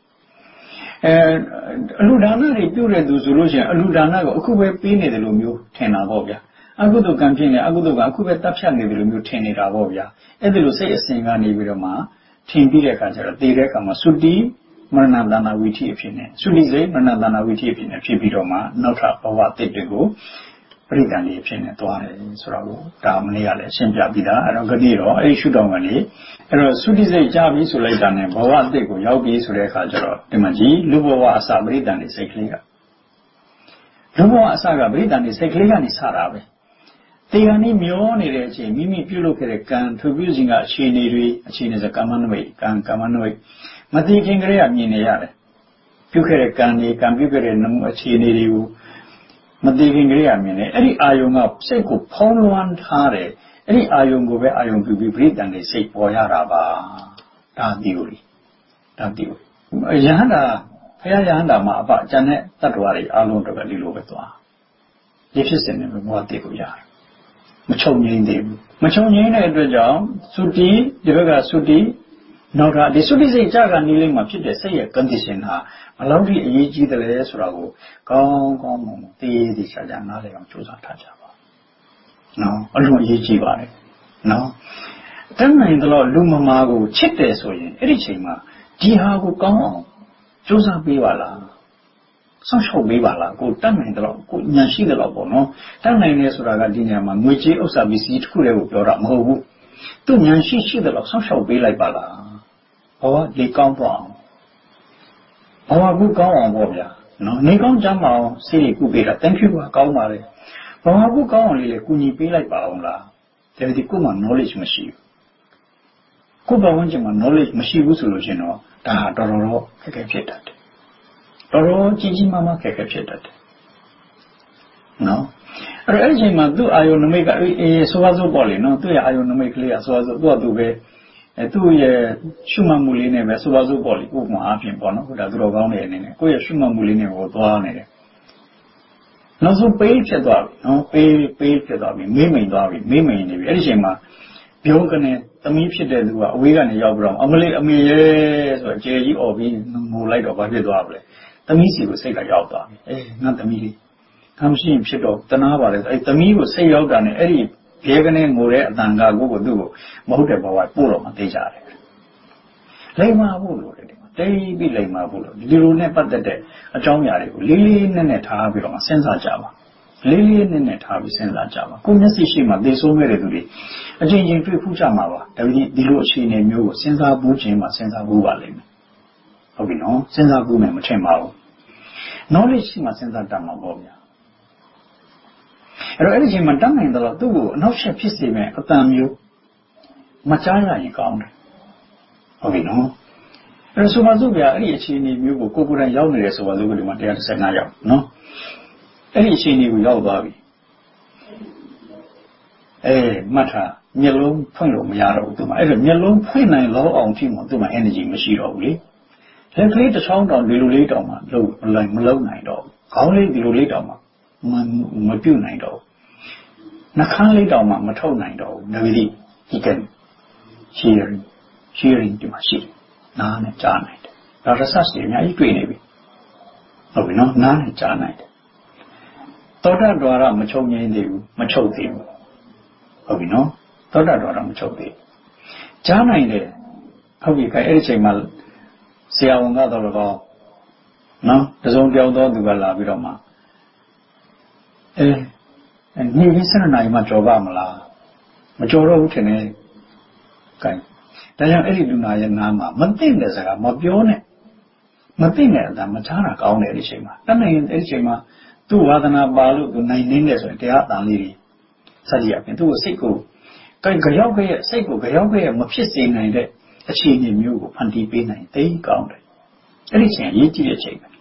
Speaker 3: အလူဒါနတွေပြုတဲ့သူဆိုလို့ရှိရင်အလူဒါနကိုအခုပဲပေးနေတယ်လို့မျိုးထင်တာပေါ့ဗျာအကုသိုလ်ကံဖြစ်နေအကုသိုလ်ကအခုပဲတပ်ဖြတ်နေတယ်လို့မျိုးထင်နေတာပေါ့ဗျာအဲ့ဒီလိုစိတ်အစဉ်ကနေပြီးတော့မှထင်ပြီးတဲ့အခါကျတော့တည်တဲ့အခါမှာသုတိမရဏတဏဝိထိအဖြစ်နဲ့သုတိစိတ်မရဏတဏဝိထိအဖြစ်နဲ့ဖြစ်ပြီးတော့မှနောက်ထပ်ဘဝတည်တွေကိုပရိသတ်လေးဖြစ်နေသွားတယ်ဆိုတော့ဒါမနေ့ကလည်းရှင်းပြပြီးသားအဲ့တော့ဂတိတော့အဲ့ဒီရှုထောင့်ကနေအဲ့တော့သုတိစိတ်ကြပြီဆိုလိုက်တာနဲ့ဘဝအတိတ်ကိုရောက်ပြီဆိုတဲ့အခါကျတော့ဒီမှာကြီးလူဘဝအစပရိသတ်လေးစိတ်ကလေးကလူဘဝအစကပရိသတ်လေးစိတ်ကလေးကနေစတာပဲတေဂန်นี่မျောနေတဲ့အချိန်မိမိပြုလုပ်ခဲ့တဲ့ကံသူပြုစဉ်ကအခြေအနေစကာမနမိတ်ကံကာမနမိတ်မတိခင်ကလေးကမြင်နေရတယ်ပြုခဲ့တဲ့ကံပြုခဲ့တဲ့အခြေအနေတွေကိုမတိခင်ကလေးကမြင်နေအဲ့ဒီအာယုံကစိတ်ကိုဖုံးလွှမ်းထားတယ်အဲ့ဒီအာယုံကိုပဲအာယုံပြုပြီးပရိသတ်နေစိတ်ပေါ်ရတာပါဒါတိကိုယဟန္တာဖယားယဟန္တာမှာအပကျန်တဲ့တတ္တဝါတွေအားလုံးတော့ဒီလိုပဲသွားဒီဖြစ်စဉ်နဲ့ဘဝတည်ကိုရတယ်မချုပ်ငြိမ်းသေးဘူးမချုပ်ငြိမ်းတဲ့အတွက်ကြောင့်သုတိဒီဘက်ကသုတိနောက်တာဒီသုတိစိတ်ကြကနေလေးမှာဖြစ်တဲ့စိတ်ရဲ့ condition ဟာဘယ်လောက်ထိအရေးကြီးတယ်လဲဆိုတာကိုကောင်းမွန်သိချာနားလည်အောင်ကြိုးစားထားကြပါနော်အလွန်အရေးကြီးပါတယ်နော်တတ်နိုင်တော့လူမမာကိုချစ်တယ်ဆိုရင်အဲ့ဒီချိန်မှာဒီဟာကိုကောင်းအောင်ကြိုးစားပေးပါလားဆောက်ရှောက်ပေးပါလားကိုတတ်နိုင်တော့ကိုဉာဏ်ရှိတယ်လို့ပေါ့နော်တတ်နိုင်နေဆိုတာကဒီနေရာမှာငွေကြေးဥစ္စာပစ္စည်းတစ်ခုတည်းကိုပြောတာမဟုတ်ဘူးသူဉာဏ်ရှိတယ်လို့ဆောက်ရှောက်ပေးလိုက်ပါလားဘဝဒီကောင်းသွားအောင်ဘဝကူကောင်းအောင်ပေါ့ဗျာနော်နေကောင်းကြမ်းပါအောင်စိတ်ကူပေးတာ thank you ပါကောင်းပါလေဘဝကူကောင်းအောင်လေးကူညီပေးလိုက်ပါအောင်လားဒါပေမဲ့ကိုယ်မှာ knowledge မရှိဘူးကိုယ်ဘဝဝင်ချင်မှာ knowledge မရှိဘူးဆိုလို့ရှိရင်တော့ဒါတော်တော်ခက်ခဲဖြစ်တတ်တယ်တော်တော်ကြီးမားခက်ခဲဖြစ်တတ်တယ်နော်အဲ့ဒီအချိန်မှာသူ့အာယုန်နမိတ်ကဆိုပါစို့ပေါ့လေနော်သူ့ရဲ့အာယုန်နမိတ်ကလေးကဆိုပါစို့သူ့ပဲသူ့ရဲ့ရှုမှတ်မှုလေးနဲ့ပဲဆိုပါစို့ပေါ့လေဥပမာအပြင်ပေါ့နော်ဒါသူတော်ကောင်းတဲ့အနေနဲ့ကိုယ့်ရဲ့ရှုမှတ်မှုလေးနဲ့ကိုသွားနေတယ်နောက်ဆုံးပေးဖြစ်သွားပြီနော်ပေးဖြစ်သွားပြီမေးမိန်သွားပြီမေးမိန်နေပြီအဲ့ဒီအချိန်မှာပြောကနေသမီးဖြစ်တဲ့သူကအဝေးကနေရောက်ပြီးတော့အမလေးအမေရဲ့ဆိုတော့ကျေကြီးអော်ပြီးငိုလိုက်တော့ဘာဖြစ်သွားပြီလဲသမီးစီကိုစိတ်ကရောက်သွားပြီငါသမီးလေးငါမရှိရင်ဖြစ်တော့တနာပါလေအဲ့သမီးကိုစိတ်ရောက်တာနဲ့အဲ့ဒီဘဲကနေငိုတဲ့အတန်ကကိုသူ့ကိုမဟုတ်တဲ့ဘဝပို့တော့မှသိကြတယ်လိမ္မာဖို့လို့တယ်တိတ်ပြီးလိမ္မာဖို့လို့ဒီလိုနဲ့ပတ်သက်တဲ့အကြောင်းအရာတွေကိုလေးနက်ထားပြီးတော့မှစဉ်းစားကြပါလေးနက်ထားပြီးစဉ်းစားကြပါကိုမျက်စိရှိမှသိဆုံးခဲ့တဲ့သူတွေအချင်းချင်းတွေ့ဖူးကြမှာပါဒါပေမဲ့ဒီလိုအခြေအနေမျိုးကိုစဉ်းစားဘူးခြင်းမှစဉ်းစားဘူးပါလိမ့်မယ်ဟုတ်ပြီနော်စဉ်းစားဘူးမယ်မထင်ပါဘူး knowledge ရှိမှစဉ်းစားတတ်မှာပေါ့ဗျာအဲ့ဒီအချိန်မှာတတ်နိုင်တော့သူ့ကိုအနောက်ရှက်ဖြစ်စေမဲ့အတန်မျိုးမကြားရရင်ကောင်းတယ်ဟုတ်ပြီနော်အဲ့ဆိုပါစို့ဗျာအဲ့ဒီအခြေအနေမျိုးကိုကိုယ်တိုင်ရောက်နေတယ်ဆိုပါစို့ဒီမှာ115ရောက်နော်အဲ့ဒီအခြေအနေကိုရောက်သွားပြီမှတ်ထားမျက်လုံးဖွင့်လို့မရတော့ဘူးသူမှအဲ့ဒါမျက်လုံးဖွင့်နိုင်လောက်အောင်ထိမှသူမှ energy မရှိတော့ဘူးလေလက်ကလေးတစ်ချောင်းတောင်ဒီလိုလေးတောင်မှမလုံးနိုင်တော့ဘူးခေါင်းလေးဒီလိုလေးတောင်မှမပြုတ်နိုင်တော့ဘူးနှာခမ်းလေးတောင်မှမထုတ်နိုင်တော့ဘူးဒါပေမဲ့ he can hearing ဒီမှာရှိတယ်နားနဲ့ကြားနိုင်တယ်ဒါ research တွေအများကြီးတွေ့နေပြီဟုတ်ပြီနော်နားနဲ့ကြားနိုင်တယ်သောတာဒွါရမချုပ်ငင်းသေးဘူးမချုပ်သေးဘူးဟုတ်ပြီနော်သောတာဒွါရမချုပ်သေးကြားနိုင်တယ်ဟုတ်ပြီခိုင်အဲ့ဒီချိန်မှာဆရာဝန်ကတော့တော့နော်တစုံတယောက်သောသူကလာပြီးတော့မှနေပြီး7 နာရီမှကြော်ပါမလားမကြော်တော့ဘူးထင်တယ်ခိုင်ဒါကြောင့်အဲ့ဒီလူနာရဲ့နားမှာမသိတဲ့စကားမပြောနဲ့မသိနဲ့အသာမချားတာကောင်းတယ်အဲ့ဒီချိန်မှာတတ်နိုင်ရင်အဲ့ဒီချိန်မှာသူ့ဝါဒနာပါလို့သူနိုင်နေတယ်ဆိုရင်တရားအတန်လေးတွေစကြည့်ရပြင်သူ့ကိုစိတ်ကိုကြောက်ခဲ့ရဲ့စိတ်ကိုကြောက်ခဲ့ရဲ့မဖြစ်စေနိုင်တဲ့အခြေအနေမျိုးကိုဖန်တီးပေးနိုင်သိကောင်းတယ်အဲ့ဒီချိန်ရေးကြည့်တဲ့ချိန်ပဲ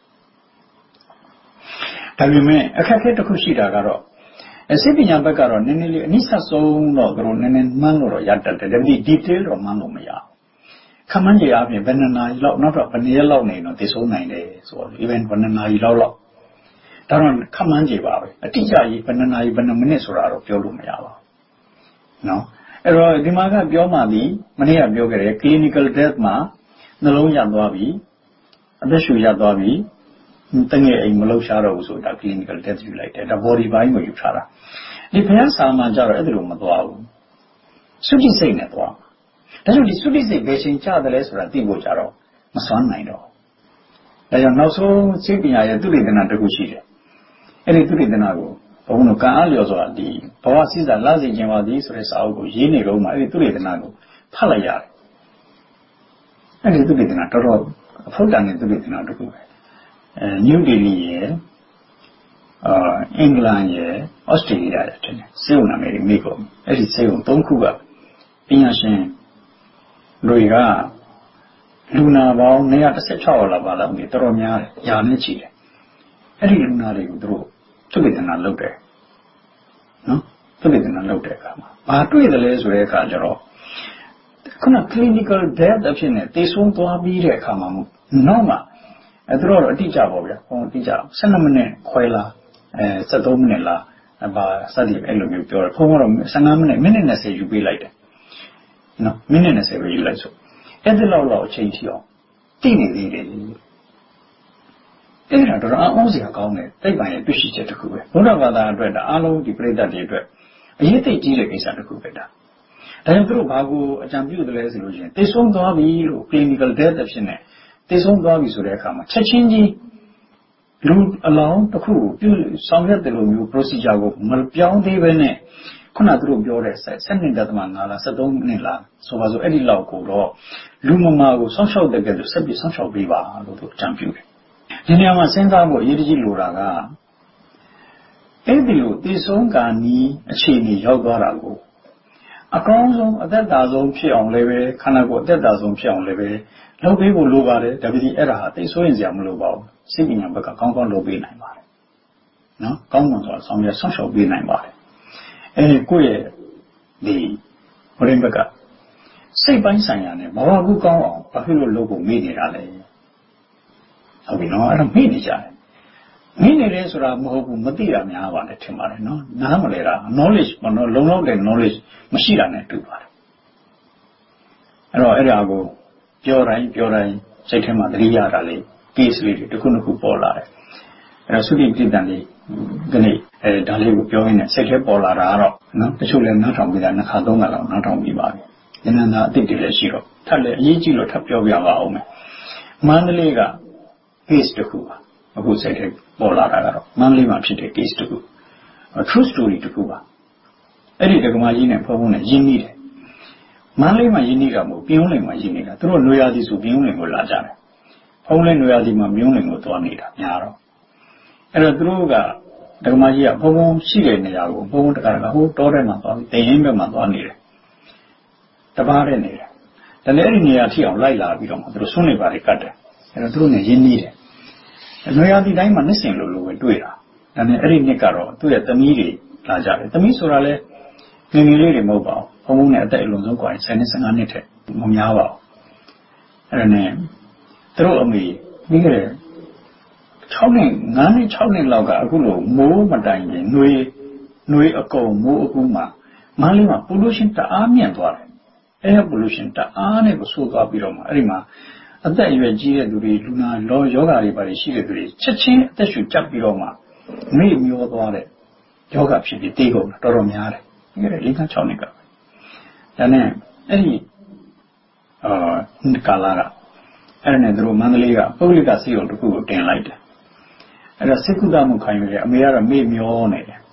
Speaker 3: ဒါပေမဲ့အခက်အခဲတစ်ခုရှိတာကတော့စိတ်ပညာဘက်ကတော့နည်းနည်းလေးအနည်းဆက်ဆုံးတော့သူတို့နည်းနည်းမှန်းလို့တော့ရတတ်တယ်ဒါပေမဲ့ detail တော့မှန်းလို့မရဘူးခမန်းကြီးအပြင်ဘယ်နှစ်နာရီလောက်နောက်တော့ဘယ်နှစ်ရက်လောက်နေတော့သိဆုံးနိုင်တယ်ဆိုတော့ even ဘယ်နှစ်နာရီလောက်ဒါတော့ခမန်းကြီးပါပဲအတိအကျကြီးဘယ်နှစ်နာရီဘယ်နှစ်မိနစ်ဆိုတာတော့ပြောလို့မရပါဘူးနော်အဲ့တော့ဒီမှာကပြောမှသည်မနေ့ကပြောခဲ့တယ် clinical death မှာနှလုံးရသွားပြီအသက်ရှူရသွားပြီတငယ်အိမ်မလှုပ်ရှားတော့ဘူးဆိုတာ clinical death ယူလိုက်တယ်ဒါ body ဘိုင်းကိုယူထားတာဒီဘုရားစာမှာကြတော့အဲ့ဒါလိုမသွားဘူးသုတိစိတ်နဲ့သွားဒါကြောင့်ဒီသုတိစိတ်ဘယ်ချိန်ကျတယ်လဲဆိုတာသိဖို့ကြတော့မစွမ်းနိုင်တော့ဒါကြောင့်နောက်ဆုံးစိတ်ပညာရဲ့သုတေသနတစ်ခုရှိတယ်အဲ့ဒီသုတေသနကိုဘုန်းတော်ကံအားလျော်စွာဒီဘဝစည်းစာလာစေခြင်းပါသည်ဆိုတဲ့စာအုပ်ကိုရေးနေတော့မှအဲ့ဒီသုတေသနကိုဖတ်လိုက်ရတယ်အဲ့ဒီသုတေသနတော်တော်အဖို့တန်တဲ့သုတေသနတစ်ခုပဲနယူးဒေလီရဲ့အင်္ဂလန်ရဲ့ဩစတြေးလျရဲ့တင်စေုံနာမည်တွေမိကုန်အဲ့ဒီစေုံ3ခုကပညာရှင်တွေကလူနာပေါင်း116လောက်ပါလောက်နေတော်တော်များတယ်ညာနဲ့ချီတယ်အဲ့ဒီလူနာတွေကိုသူတို့သုတေသနလုပ်တယ်နော်သုတေသနလုပ်တဲ့အခါမှာဘာတွေ့တယ်လဲဆိုတဲ့အခါကျတော့ခုန clinical death အဖြစ်နဲ့သေဆုံးသွားပြီးတဲ့အခါမှာနောက်မှသူတို့တော့အတိအကျပေါ့ဗျာဟိုအတိအကျ12မိနစ်ခွဲလား73မိနစ်လားဘာစသည်အဲ့လိုမျိုးပြောတယ်ဘုံကတော့15မိနစ်မိနစ်20ယူပေးလိုက်တယ်နော်မိနစ်20ပဲယူလိုက်ဆိုအဲ့ဒီလောက်အချိန်ထိအောင်တည်နေသေးတယ်အဲ့ဒါတော့အောင်စရာကောင်းတယ်တိတ်ပိုင်ရဲ့တွေ့ရှိချက်တစ်ခုပဲဘုရားဘာသာအတွက်ဒါအားလုံးဒီပြိဿတွေအတွက်အရေးသိကြီးတဲ့ကိစ္စတစ်ခုပဲဒါကြောင့်သူတို့ဘာကိုအကြံပြုတယ်လဲဆိုလို့ရှိရင်သေဆုံးသွားပြီလို့ clinical death အဖြစ်နဲ့သေဆုံးသွားပြီဆိုတဲ့အခါမှာချက်ချင်းကြီးလူအလောင်းတစ်ခုကိုပြုဆောင်ရွက်တယ်လို့မျိုး procedure ကိုမပြောင်းသေးပဲနဲ့ခုနသူတို့ပြောတဲ့7.5လား73မိနစ်လားဆိုပါစို့အဲ့ဒီလောက်ကိုတော့လူမမာကိုစောင့်ရှောက်တဲ့ကဲဆိုဆက်ပြီးစောင့်ရှောက်ပေးပါလို့သူအကြံပြုတယ်ဒီနေရာမှာစဉ်းစားဖို့အရေးကြီးလိုတာကအဲ့ဒီလိုသေဆုံးကာနီးအခြေအနေရောက်သွားတာကိုအကောင်းဆုံးအသက်သာဆုံးဖြစ်အောင်လည်းပဲခန္ဓာကိုယ်အသက်သာဆုံးဖြစ်အောင်လည်းပဲလုပ်ပေးဖို့လိုပါတယ်ဒါပေမဲ့အဲ့ဒါဟာသိစိုးရင်စရာမလိုပါဘူးစိတ်ပညာဘက်ကကောင်းကောင်းလုပ်ပေးနိုင်ပါတယ်နော်ကောင်းမွန်စွာဆောင်ရွက်ဆောက်ရှောက်ပေးနိုင်ပါတယ်အဲဒီကိုယ့်ရဲ့ဒီဘရင်းဘက်ကစိတ်ပိုင်းဆိုင်ရာနဲ့ဘဝကူကောင်းအောင်ဘာဖြစ်လို့လုပ်ဖို့မေ့နေတာလဲဟုတ်ပြီနော်အဲ့ဒါမေ့နေကြတယ်မေ့နေတယ်ဆိုတာမဟုတ်ဘူးမသိတာများပါနဲ့ထင်ပါတယ်နော်နားမလဲတာ knowledge မနော်လုံလောက်တဲ့ knowledge မရှိတာနဲ့တူပါတယ်အဲ့တော့အဲ့ဒါကိုပြောတိုင်းစိတ်ထဲမှာသတိရတာလေ case လေးတွေတစ်ခုနှစ်ခုပေါ်လာတယ်အဲ့တော့သုတိပိဋကံလေးဒီနေ့ဒါလေးကိုပြောရင်းနဲ့စိတ်ထဲပေါ်လာတာကတော့နော်တချို့လည်းနားထောင်ပြီးတာ2ခါ3ခါလောက်နားထောင်ပြီးပါပြီဉာဏ်သာအတိတ်တွေလည်းရှိတော့ထပ်လည်းအရေးကြီးလို့ထပ်ပြောပြပါအောင်မယ်မန္တလေးက case တစ်ခုပါအခုစိတ်ထဲပေါ်လာတာကတော့မန္တလေးမှာဖြစ်တဲ့ case တစ်ခု true story တစ်ခုပါအဲ့ဒီဒကမာကြီးနဲ့ဘုန်းဘုန်းနဲ့ရင်းနှီးတယ်မန္တလေးမှာရင်းနှီးတာမဟုတ်ပြင်းဦးလင်မှာရင်းနှီးတာသူတို့နွေရာသီဆိုပြင်းဦးလင်ကိုလာကြတယ်ဘုန်းလည်းနွေရာသီမှာပြင်းဦးလင်ကိုသွားနေတာများတော့အဲ့တော့သူတို့ကဒကမာကြီးကဘုန်းဘုန်းရှိတဲ့နေရာကိုဘုန်းဘုန်းတခါဟိုတောထဲမှာသွားပြီးတရင်ဘက်မှာသွားနေတယ်တပားတဲ့နေတယ်ဒါလည်းအဲ့ဒီနေရာထိအောင်လိုက်လာပြီးတော့မှသူတို့ဆွနေပါလေကတ်တယ်အဲ့တော့သူတို့နဲ့ရင်းနှီးတယ်နွေရာသီတိုင်းမှာနှစ်စင်လိုပဲတွေ့တာဒါနဲ့အဲ့ဒီနှစ်ကတော့သူ့ရဲ့သမီးတွေလာကြတယ်သမီးဆိုတာလဲငယ်ငယ်လေးတွေမဟုတ်ပါဘူးဘုံဘုံနဲ့အသက်အလွန်ဆုံးกว่า10နှစ်15နှစ်ထက်မများပါဘူးအဲ့ဒါနဲ့သူတို့အမေပြီးခဲ့တဲ့6နှစ်9နှစ်6နှစ်လောက်ကအခုလိုမိုးမတိုင်ရင်နှွေအကုန်မိုးအကူမှာမန္တလေးမှာ pollution တအားမြင့်သွားတယ်air pollution တအားနဲ့ကိုဆိုးသွားပြီးတော့မှအဲ့ဒီမှာအသက်အရွယ်ကြီးတဲ့သူတွေလူနာယောဂါတွေပါရှိတဲ့သူတွေချက်ချင်းအသက်ရှူကျပ်ပြီးတော့မှမေ့မျောသွားတဲ့ယောဂဖြစ်ပြီးတေးကုန်တော်တော်များတယ်ဒီကလေး5-6နှစ်ကဒါနဲ့အဲ့ဒီကာလာကအဲ့ဒါနဲ့တို့မန္တလေးကပုဂ္ဂလိကဆေးရုံတစ်ခုကိုတင်လိုက်တယ်အဲ့ဒါစိတ်ကုသမှုခံယူတယ်အမေကတော့မေ့မျောနေတယ်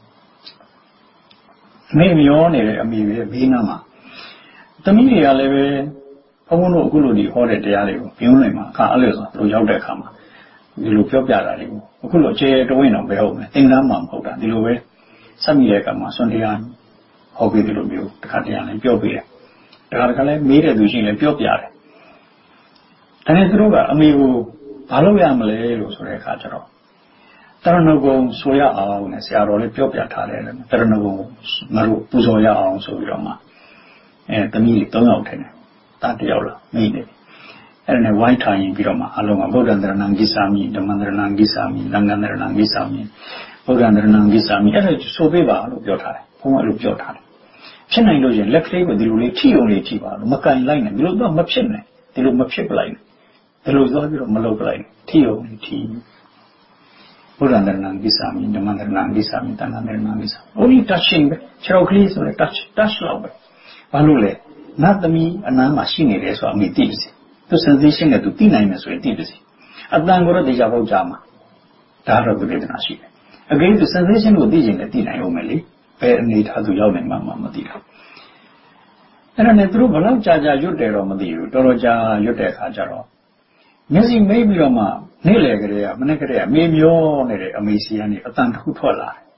Speaker 3: မေ့မျောနေတဲ့အမေပဲဘေးနားမှာသမီးတွေကလည်းပဲဘုန်းဘုန်းတို့အခုလိုဒီဟောတဲ့တရားတွေကိုပြုံးလိုက်မှာအခါအဲ့လိုဆိုတို့ရောက်တဲ့အခါမှာဒီလိုပြောပြတာတွေကိုအခုလိုအခြေတဝင်းတော့ပဲဟုတ်မယ်သင်္ကန်းမှမဟုတ်တာဒီလိုပဲစက်မိတဲ့အခါမှာစွန့်တရားဟောပြီးဒီလိုမျိုးတစ်ခါတည်းလည်းပြောပြတယ်တခါလည်းမေးတဲ့သူရှိရင်လည်းပြောပြတယ်ဒါနဲ့သူတို့ကအမေကိုဘာလုပ်ရမလဲလို့ဆိုတဲ့အခါကျတော့တရဏဂုံဆိုရအောင်နဲ့ဆရာတော်လည်းပြောပြထားတယ်လေတရဏဂုံငါတို့ပူဇော်ရအောင်ဆိုပြီးတော့မှသမီး3ယောက်ထဲတယ်တာ1ယောက်လားမိနေအဲ့ဒါနဲ့ဝိုင်းထိုင်ပြီးတော့မှအလုံးကဗုဒ္ဓံတရဏံဂိသာမိဓမ္မံတရဏံဂိသာမိသံဃံတရဏံဂိသာမိဗုဒ္ဓံတရဏံဂိသာမိအဲ့ဒါဆိုပေးပါလို့ပြောထားတယ်ဘုန်းကအဲ့လိုပြောထားတယ်ဖြစ်နိုင်လို့ရင်လက်ကလေးကိုဒီလိုလေးထိအောင်လေးထိပါလို့မကင်လိုက်နဲ့ဒီလိုတော့မဖြစ်နဲ့ဒီလိုမဖြစ်ပလိုက်နဲ့ဒီလိုသွားပြီးတော့မလုပ်ပလိုက်နဲ့ထိအောင်လေးထိဘုရားတရဏံဂိသာမိဓမ္မံတရဏံဂိသာမိသံဃံတရဏံဂိသာမိ only touching ပဲခြေထောက်ကလေးဆိုရင် touch လောက်ပဲဘာလို့လဲနတ်သမီးအနားမှာရှိနေတယ်ဆိုအမေသိပါစေသူ sensation နဲ့သူသိနိုင်မယ်ဆိုရင်သိပါစေအတန်ကိုတော့တရားပေါက်ကြမှာဒါတော့သူဝေဒနာရှိတယ်အကယ်၍ sensation ကိုသိရင်လည်းသိနိုင်အောင်မယ်လေဘယ်အနေထားသူရောက်နေမှမသိတာအဲ့ဒါနဲ့သူတို့ဘလောက်ကြာရွတ်တယ်တော့မသိဘူးတော်တော်ကြာရွတ်တဲ့အခါကျတော့မျက်စိမိတ်ပြီးတော့မှနေ့လယ်ကလေးကမနေ့ကလေးကမေမျောနေတဲ့အမေစီကနေအတန်တစ်ခုထွက်လာတယ်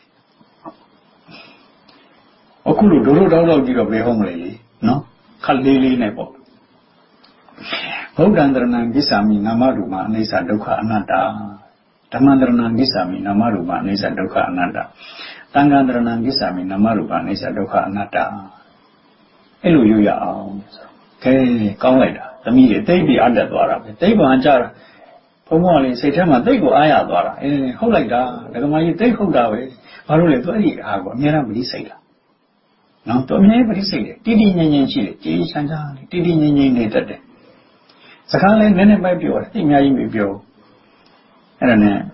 Speaker 3: အခုလိုဒိုးတောက်ကြည့်တော့ဘယ်ဟုတ်မလဲလေနော်ခက်လေးလေးနဲ့ပေါ့ဗုဒ္ဓံတရဏံဂိသာမိနာမရူပအနိစ္စဒုက္ခအနတ္တဓမ္မံတရဏံဂိသာမိနာမရူပအနိစ္စဒုက္ခအနတ္တသံဃံတရဏံဂိသာမိနာမရူပအနိစ္စဒုက္ခအနတ္တအဲ့လိုယူရအောင်ကဲကောင်းလိုက်တာသမီးတွေတိတ်ပြီးအတက်သွားတာပဲတိတ်ပါကြတာဘုံမော်လေးစိတ်ထဲမှာတိတ်ကိုအားရသွားတာဟုတ်လိုက်တာဒကမကြီးတိတ်ဟုတ်တာပဲဘာလို့လဲသူအဲ့ဒီအားကိုအများအားပရိစိတ်တာနော်သူအများကြီးပရိစိတ်တယ်တိတိငြိမ်ငြိမ်ရှိတယ်ကြေးချမ်းချမ်းတိတိငြိမ်ငြိမ်နေတတ်တယ်စကားလည်းနည်းနည်းပဲပြောတယ်တိတ်အများကြီးမပြောအဲ့ဒါနဲ့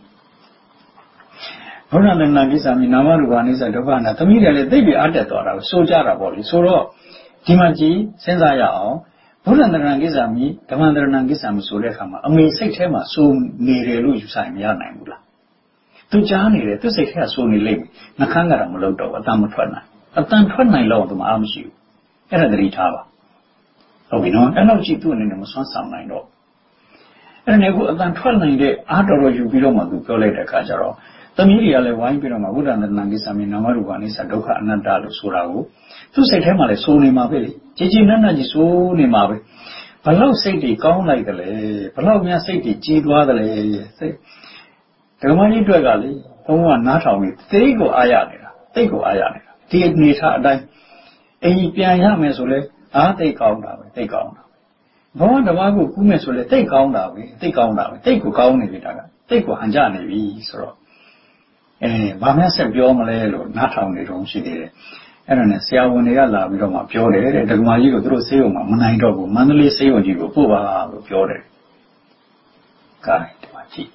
Speaker 3: ဘုရားတဏ္ဍာကိစ္စမိနာမရူပအနိစ္စဒုက္ခအနတ္တသမီးတွေလည်းသိပြီးအတက်သွားတာကိုစိုးကြတာပေါ့လေဆိုတော့ဒီမှာကြည့်စဉ်းစားရအောင်ဘုရားတဏ္ဍာကိစ္စမိဓမ္မတဏ္ဍာကိစ္စမိဆိုတဲ့အခါမှာအမေစိတ်ထဲမှာစိုးနေတယ်လို့ယူဆိုင်မရနိုင်ဘူးလားသူကြားနေတယ်သူစိတ်ထဲကစိုးနေလိမ့်မယ်နှခမ်းကတော့မလုပ်တော့ဘူးအတန်မထွက်နိုင်အတန်ထွက်နိုင်တော့သူမအားမရှိဘူးအဲ့ဒါသတိထားပါဟုတ်ပြီနော်အဲ့လောက်ကြည့်သူ့အနေနဲ့မစွမ်းဆောင်နိုင်တော့အဲ့ဒါနဲ့ကိုအတန်ထွက်နိုင်တဲ့အားတော်တော်ယူပြီးတော့မှသူပြောလိုက်တဲ့အခါကျတော့သမီးတွေကလည်းဝိုင်းပြီးတော့မှဝိဒ္ဓနာတကိစ္စမိနာမရူပအနိစ္စဒုက္ခအနတ္တလို့ဆိုတာကိုသူ့စိတ်ထဲမှာလည်းစိုးနေမှာပဲလေကြည်နက်ကြီးစိုးနေမှာပဲဘလောက်စိတ်တွေကောင်းလိုက်တယ်လေဘလောက်များစိတ်တွေကြည်သွားတယ်လေစိတ်ဓမ္မကြီးအတွက်ကလေဘုံကနားထောင်ပြီးတိတ်ကိုအားရနေတာတိတ်ကိုအားရနေတာဒီအနေထားအတိုင်းအင်းပြန်ရမယ်ဆိုလဲအားတိတ်ကောင်းတာပဲတိတ်ကောင်းတာဘောတဘာကိုကူးမယ်ဆိုလဲတိတ်ကောင်းတာပဲတိတ်ကောင်းတာပဲတိတ်ကိုကောင်းနေပြီဒါကတိတ်ကိုဟန်ကြနေပြီဆိုတော့ဘာမှဆက်ပြောမလဲလို့နားထောင်နေတော့ရှိသေးတယ်အဲ့ဒါနဲ့ဆရာဝန်တွေကလာပြီးတော့မှပြောတယ်တဲ့ဒကမာကြီးကိုသူတို့ဆေးရုံမှာမနိုင်တော့ဘူးမန္တလေးဆေးရုံကြီးကိုပို့ပါလို့ပြောတယ်ကဲဒီမှာကြည့်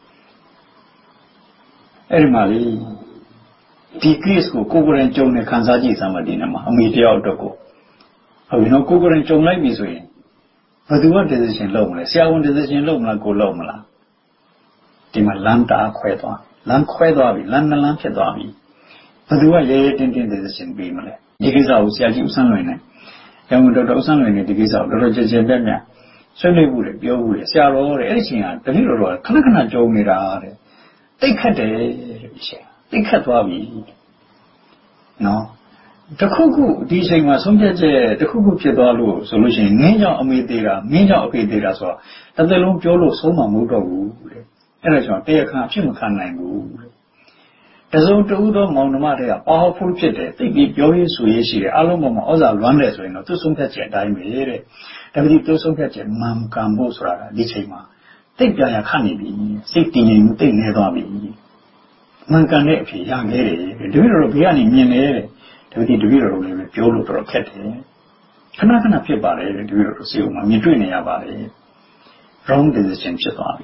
Speaker 3: အဲ့ဒီမှာလေဒီ case ကိုကိုယ်ကိုယ်တိုင်ကြုံနေခံစားကြည့်စမ်းပါဒီနေ့မှာအမေတယောက်တော့ကိုဟုတ်ပြီနော်ကိုယ်ကိုယ်တိုင်ကြုံလိုက်ပြီဆိုရင်ဘယ်သူက decision လုပ်မလဲဆရာဝန် decision လုပ်မလားကိုလုပ်မလားဒီမှာလမ်းတားခွဲသွားလမ်းခွဲသွားပြီလမ်းနှလမ်းဖြစ်သွားပြီဘယ်သူကရဲရဲတင်းတင်း decision ပေးမလဲဒီကိစ္စကိုဆရာကြီးဦးဆန်းလွင်နဲ့ကျောင်းဒေါက်တာဦးဆန်းလွင်နဲ့ဒီကိစ္စကိုတော်တော်ကြည်ကြည်ပြတ်ပြတ်ဆွေးနွေးမှုတွေပြောမှုတွေဆရာတော်တဲ့အဲ့ဒီချိန်ကတတိတော်တော်ခဏခဏကြုံနေတာတဲ့တိတ်ခတ်တယ်တဲ့ဒီချိန်တိတ်ခတ်သွားပြီနော်တခုခုဒီချိန်မှာဆုံးဖြတ်ချက်တခုခုဖြစ်သွားလို့ဆိုလို့ရှိရင်ငင်းကြောင့်အမေသေးတာငင်းကြောင့်အဖေသေးတာဆိုတော့တစ်သက်လုံးပြောလို့ဆုံးမမဟုတ်တော့ဘူးတဲ့အဲ့ဒါကြောင့်တရားခံအဖြစ်မခံနိုင်ဘူးတဲ့တစုံတူသောမောင်နှမတွေက powerful ဖြစ်တယ်သိပြီးပြောရေးဆိုရေးရှိတယ်အလုံးပေါ်မှာဩဇာလွမ်းတယ်ဆိုရင်တော့သူဆုံးဖြတ်ချက်အတိုင်းပဲတဲ့ဒါပေမဲ့သူဆုံးဖြတ်ချက်မှန်ကန်ဖို့ဆိုတာဒီချိန်မှာသိပြရခန့်နေပြီစိတ်တည်ငြိမ်မှုသိနေသွားပြီမှန်ကန်တဲ့အဖြစ်ရခဲ့တယ်တပည့်တော်ဘေးကနေမြင်တယ်တဲ့တပည့်တော်လည်းပြောလို့တော်တော်ခက်တယ်ခဏခဏဖြစ်ပါတယ်တပည့်တော်စေုံမှာမြင်တွေ့နေရပါတယ် wrong decision ဖြစ်သွားပြီ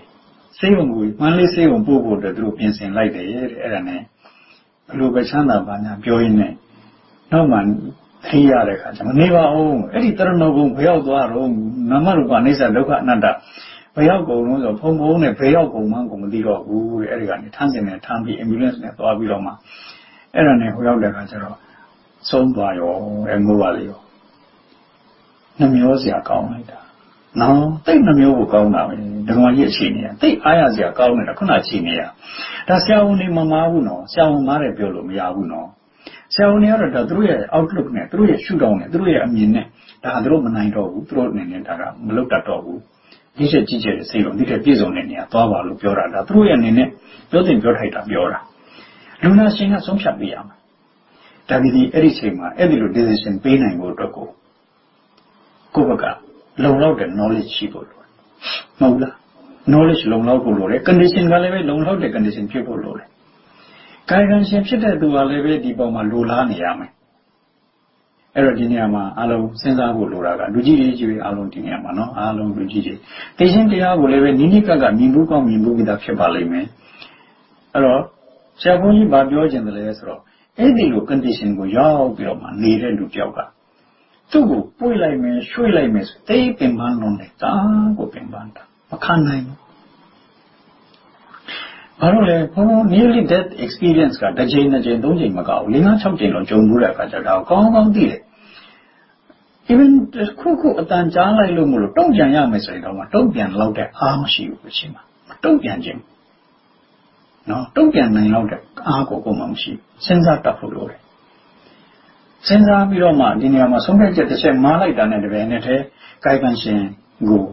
Speaker 3: စေုံကိုမန္တလေးစေုံပို့ဖို့အတွက်သူတို့ပြင်ဆင်လိုက်တယ်တဲ့အဲ့ဒါနဲ့ဘယ်လိုပဲချမ်းသာပါညာပြောရင်းနဲ့နောက်မှသိရတဲ့အခါကျမနေပါအောင်အဲ့ဒီတရဏဂုံဘယ်ရောက်သွားတော့နာမရူပအိဋ္ဌဒုက္ခအနတ္တဘယ်ရောက်ကုန်လို့ဆိုဖုံဖုံနဲ့ဘယ်ရောက်ကုန်မှကိုမသိတော့ဘူးတဲ့အဲ့ဒီကနေထမ်းစင်နဲ့ထမ်းပြီး ambulance နဲ့သွားပြီးတော့မှအဲ့ဒါနဲ့ဟိုရောက်တဲ့အခါကျတော့ဆုံးသွားရောအဲ့မိုးပါလေရောနှမျောစရာကောင်းလိုက်တာနော်တိတ်နှမျိုးကိုကောင်းတာပဲဓမ္မကြီးအခြေအနေတိတ်အားရစရာကောင်းနေတာခုနအခြေအနေဒါဆရာဝန်တွေမမားဘူးနော်ဆရာဝန်မားတယ်ပြောလို့မရဘူးနော်ဆရာဝန်တွေကတော့ဒါသူတို့ရဲ့ outlook နဲ့သူတို့ရဲ့ရှုထောင့်နဲ့သူတို့ရဲ့အမြင်နဲ့ဒါသူတို့မနိုင်တော့ဘူးသူတို့အနေနဲ့ဒါကမလုပ်တတ်တော့ဘူးဒီချက်ကြီးကျယ်တဲ့စိတ်လုံးဒီတဲ့ပြည့်စုံတဲ့နေရာသွားပါလို့ပြောတာဒါသူတို့ရဲ့အနေနဲ့ပြောတင်ပြောထိုက်တာပြောတာလူနာရှင်ကဆုံးဖြတ်ပေးရမှာဒါပြီးဒီအဲ့ဒီချိန်မှာအဲ့ဒီလို decision ပေးနိုင်ဖို့အတွက်ကိုယ့်ဘက်ကလုံလောက်တဲ့ knowledge ရှိဖို့လိုတယ်မဟုတ်လား knowledge လုံလောက်ဖို့လိုတယ် condition ကလည်းပဲလုံလောက်တဲ့ condition ဖြစ်ဖို့လိုတယ်ကာယကံရှင်ဖြစ်တဲ့သူကလည်းပဲဒီပုံမှာလိုလားနေရမယ်အဲ့တော့ဒီနေရာမှာအားလုံးစဉ်းစားဖို့လိုတာကလူကြီးတွေကြီးပဲအားလုံးဒီနေရာမှာနော်အားလုံးလူကြီးတွေသိချင်းတရားကိုလည်းပဲနိနိကကမြင်မှုကောင်းမြင်မှုပြီးသားဖြစ်ပါလိမ့်မယ်အဲ့တော့ဆရာဘုန်းကြီးဗာပြောခြင်းတယ်လေဆိုတော့အဲ့ဒီလို condition ကိုရောက်ပြီးတော့မှနေတဲ့လူတယောက်ကသူ့ကိုပွေလိုက်မယ်ရွှေ့လိုက်မယ်ဆိုတိတ်ပင်ပန်းလုံးတယ်တာကိုပင်ပန်းတာမခံနိုင်ဘူးဘာလို့လဲဘုံ nearly death experience ကတစ်ချိန်နှစ်ချိန်သုံးချိန်မကဘူး၄-၅-၆ချိန်လောက်ကြုံမှုတဲ့အခါကျတော့ကောင်းကောင်းသိတယ် even ခုအတန်ကြားလိုက်လို့မလို့တုံ့ပြန်ရမယ်ဆိုရင်တော့တုံ့ပြန်လောက်တဲ့အားမရှိဘူးအချိန်မှာတုံ့ပြန်ခြင်းနော်တုံ့ပြန်နိုင်လောက်တဲ့အားကိုမှမရှိစဉ်းစားတတ်ဖို့လိုတယ်စဉ်းစားပြီးတော့မှဒီနေရာမှာဆုံးဖြတ်ချက်တစ်ချက်မှားလိုက်တာနဲ့တပည့်နဲ့တည်းကာယကံရှင်ကို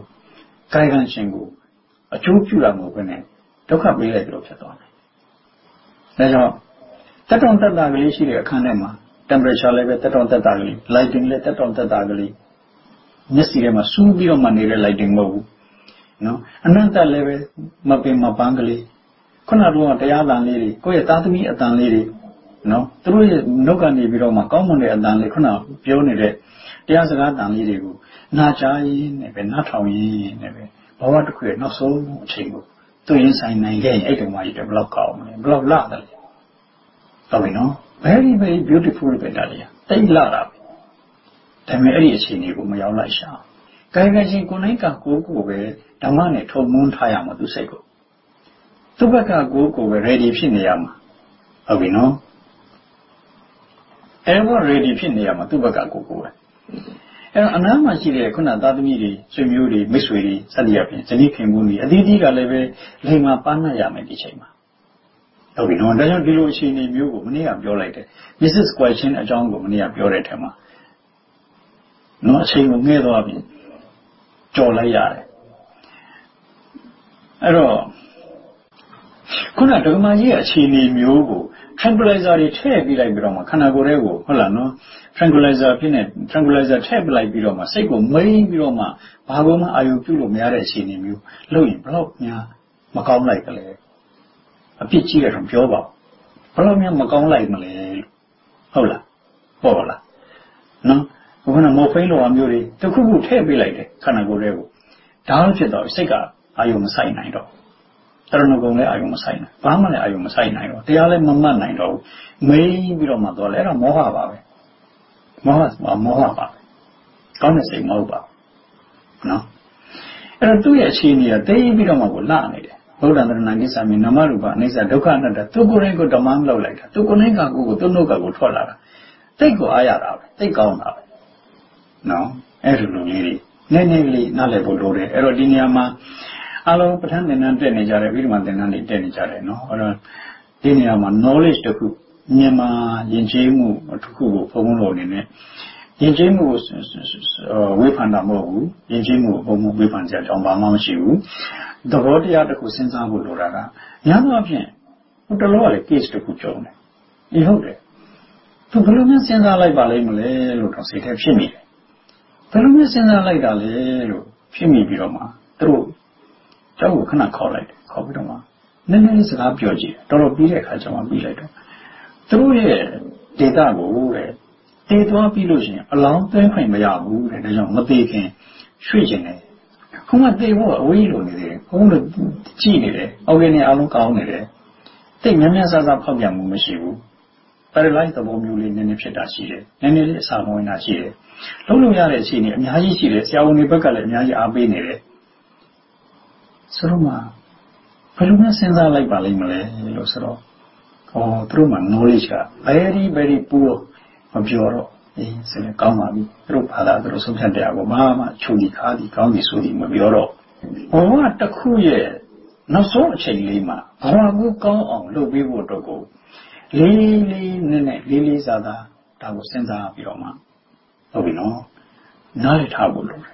Speaker 3: အကျိုးပြုတာမဟုတ်ဘဲနဲ့ဒုက္ခပေးလိုက်လို့ဖြစ်သွားတယ်။ဒါကြောင့်တက်တောင့်တက်တာကလေးရှိတဲ့အခန်းထဲမှာ temperature လည်းပဲတက်တောင့်တက်တာကလေး lighting လည်းတက်တောင့်တက်တာကလေးမျက်စိထဲမှာစူးပြီးတော့မှနေတဲ့ lighting မဟုတ်ဘူး။နော်အနန္တလည်းပဲမပင်မပန်းကလေးခုနကတော့တရားတန်လေးတွေကိုယ့်ရဲ့သားသမီးအတန်လေးတွေနော်သူတို့ရဲ့နှုတ်ကနေပြီးတော့မှကောင်းမွန်တဲ့အတန်လေးခုနပြောနေတဲ့တရားစကားတန်လေးတွေကိုနာကြားရင်းနဲ့ပဲနားထောင်ရင်းနဲ့ပဲဘဝတစ်ခုရဲ့နောက်ဆုံးအချိန်ကိုသူရင်ဆိုင်နိုင်ခဲ့ရင်အဲ့တုန်းကကြီးဘယ်လောက်ကောင်းမလဲဘယ်လောက်လာတယ်လဲဟုတ်ပြီနော် very very beautiful ပဲဒါလေးတိတ်လာတာပဲဒါပေမဲ့အဲ့ဒီအချိန်ကိုမရောက်လိုက်ရှာကာယကံရှင်ကိုယ်နိုင်ကကိုယ်ကိုပဲဓမ္မနဲ့ထုံမွန်းထားရမှာသူစိတ်ကိုသူ့ဘက်ကကိုယ်ကိုပဲ ready ဖြစ်နေရမှာဟုတ်ပြီနော်အဲ့တော့ ready ဖြစ်နေရမှာသူ့ဘက်ကကိုယ်ပဲအဲ့တော့အနားမှာရှိတဲ့ခုနသားသမီးတွေဆွေမျိုးတွေမိတ်ဆွေတွေစသည်အပြင်ဇနီးခင်ပွန်းတွေအသီးသီးကလည်းပဲလိမ္မာပန်းနိုင်ရမယ်ဒီချိန်မှာဟုတ်ပြီနော်ဒါကြောင့်ဒီလိုအခြေအနေမျိုးကိုမနေ့ကပြောလိုက်တယ် Mrs. Question အကြောင်းကိုမနေ့ကပြောတဲ့အထက်မှာနော်အချိန်ကိုငဲ့သွားပြီကြော်လိုက်ရတယ်အဲ့တော့ခုနဒကမာကြီးရဲ့အခြေအနေမျိုးကို tranquilizer တွေထည့်ပြီးလိုက်ပြီးတော့မှခန္ဓာကိုယ်ထဲကိုဟုတ်လားနော် tranquilizer ဖြစ်နေ tranquilizer ထည့်ပလိုက်ပြီးတော့မှစိတ်ကိုမိန်ပြီးတော့မှဘာကိုမှအာရုံပြုလို့မရတဲ့အခြေအနေမျိုးလုပ်ရင်ဘယ်တော့များမကောင်းလိုက်ကြလဲအပြစ်ကြီးတယ်တော့ပြောပါဘယ်တော့များမကောင်းလိုက်မလဲဟုတ်လားဟုတ်လားနော်ခုနမော်ဖိန်းလိုအမျိုးတွေတခုခုထည့်ပေးလိုက်တယ်ခန္ဓာကိုယ်ထဲကိုဒါလို့ဖြစ်တော့စိတ်ကအာရုံမဆိုင်နိုင်တော့တရဏဂုံလည်းအာယုံမဆိုင်နိုင်ဘာမှလည်းအာယုံမဆိုင်နိုင်တော့တရားလည်းမမှတ်နိုင်တော့ဘူးမိန်ပြီးတော့မှသွားလဲအဲ့ဒါမောဟပါပဲမောဟပါပဲကောင်းတဲ့စိတ်မဟုတ်ပါဘူးနော်အဲ့တော့သူ့ရဲ့အခြေအနေကတိတ်ပြီးတော့မှကိုလှနေတယ်ဗုဒ္ဓံတရဏကိစ္စမြင်နာမရူပအိဋ္ဌဒုက္ခအနတ္တသူကိုယ်တိုင်ကိုဓမ္မမလောက်လိုက်တာသူကိုယ်တိုင်ကကိုယ်ကိုသူ့နှုတ်ကကိုထွက်လာတာတိတ်ကိုအားရတာပဲတိတ်ကောင်းတာပဲနော်အဲ့ဒီလိုလေးတွေနည်းနည်းလေးနားလည်ဖို့လိုတယ်အဲ့တော့ဒီနေရာမှာအလုံးပဋ္ဌာန်းသင်္นานတက်နေကြတယ်ပြီးတော့မှသင်္นานတွေတက်နေကြတယ်နော်အဲ့တော့ဒီနေရာမှာ knowledge တခုမြန်မာယဉ်ကျေးမှုတစ်ခုကိုဘုံဘုံလိုအနေနဲ့ယဉ်ကျေးမှုဝေဖန်တာမဟုတ်ဘူးယဉ်ကျေးမှုဘုံဘုံဝေဖန်ကြအကြောင်းဘာမှမရှိဘူးသဘောတရားတစ်ခုစဉ်းစားဖို့လိုတာကများသောအားဖြင့်ဟိုတလောကလည်း case တစ်ခုကြုံတယ်ဒီဟုတ်တယ်သူဘယ်လိုမျိုးစဉ်းစားလိုက်ပါလိမ့်မလဲလို့တော့စိတ်ထဲဖြစ်မိတယ်ဘယ်လိုမျိုးစဉ်းစားလိုက်တာလဲလို့ဖြစ်မိပြီးတော့မှသူတို့ကျောင်းကိုခဏခေါ်လိုက်တယ်ခေါ်ပြီးတော့မှနည်းနည်းလေးစကားပြောကြည့်တော်တော်ပြီးတဲ့အခါကျမှပြီးလိုက်တော့သူတို့ရဲ့ data ကိုတဲ့တည်သွားပြီးလို့ရှိရင်အလောင်းသွင်းခွင့်မရဘူးတဲ့ဒါကြောင့်မသေးခင်ရွှေ့ခြင်းနဲ့ခုမှသိဖို့အဝေးလိုနေတယ်ဘုံတို့ကြည့်နေတယ်အောက်ကနေအလုံးကောင်းနေတယ်သိများများစားစားဖောက်ပြန်မှုမရှိဘူး paralyze သဘောမျိုးလေးနည်းနည်းဖြစ်တာရှိတယ်နည်းနည်းလေးအစာမဝင်တာရှိတယ်လုံးလုံးရတဲ့အခြေအနေအများကြီးရှိတယ်ဆရာဝန်တွေဘက်ကလည်းအများကြီးအားပေးနေတယ်ဆိုတော့မှဘယ်လိုမှစဉ်းစားလိုက်ပါလိမ့်မလဲလို့ဆိုတော့သူတို့မှ knowledge က very very poor မပြောတော့ဆိုရင်ကောင်းပါပြီသူတို့ဘာသာသူတို့ဆုံးဖြတ်တဲ့အပေါ်ဘာမှချုပ်ဒီခါဒီကောင်းဒီဆိုဒီမပြောတော့ဘဝတစ်ခုရဲ့နောက်ဆုံးအချိန်လေးမှာဘဝကိုကောင်းအောင်လုပ်ပေးဖို့အတွက်ကိုလေးလေးစားစားဒါကိုစဉ်းစားပြီးတော့မှဟုတ်ပြီနော်နားလည်ထားဖို့လိုတယ်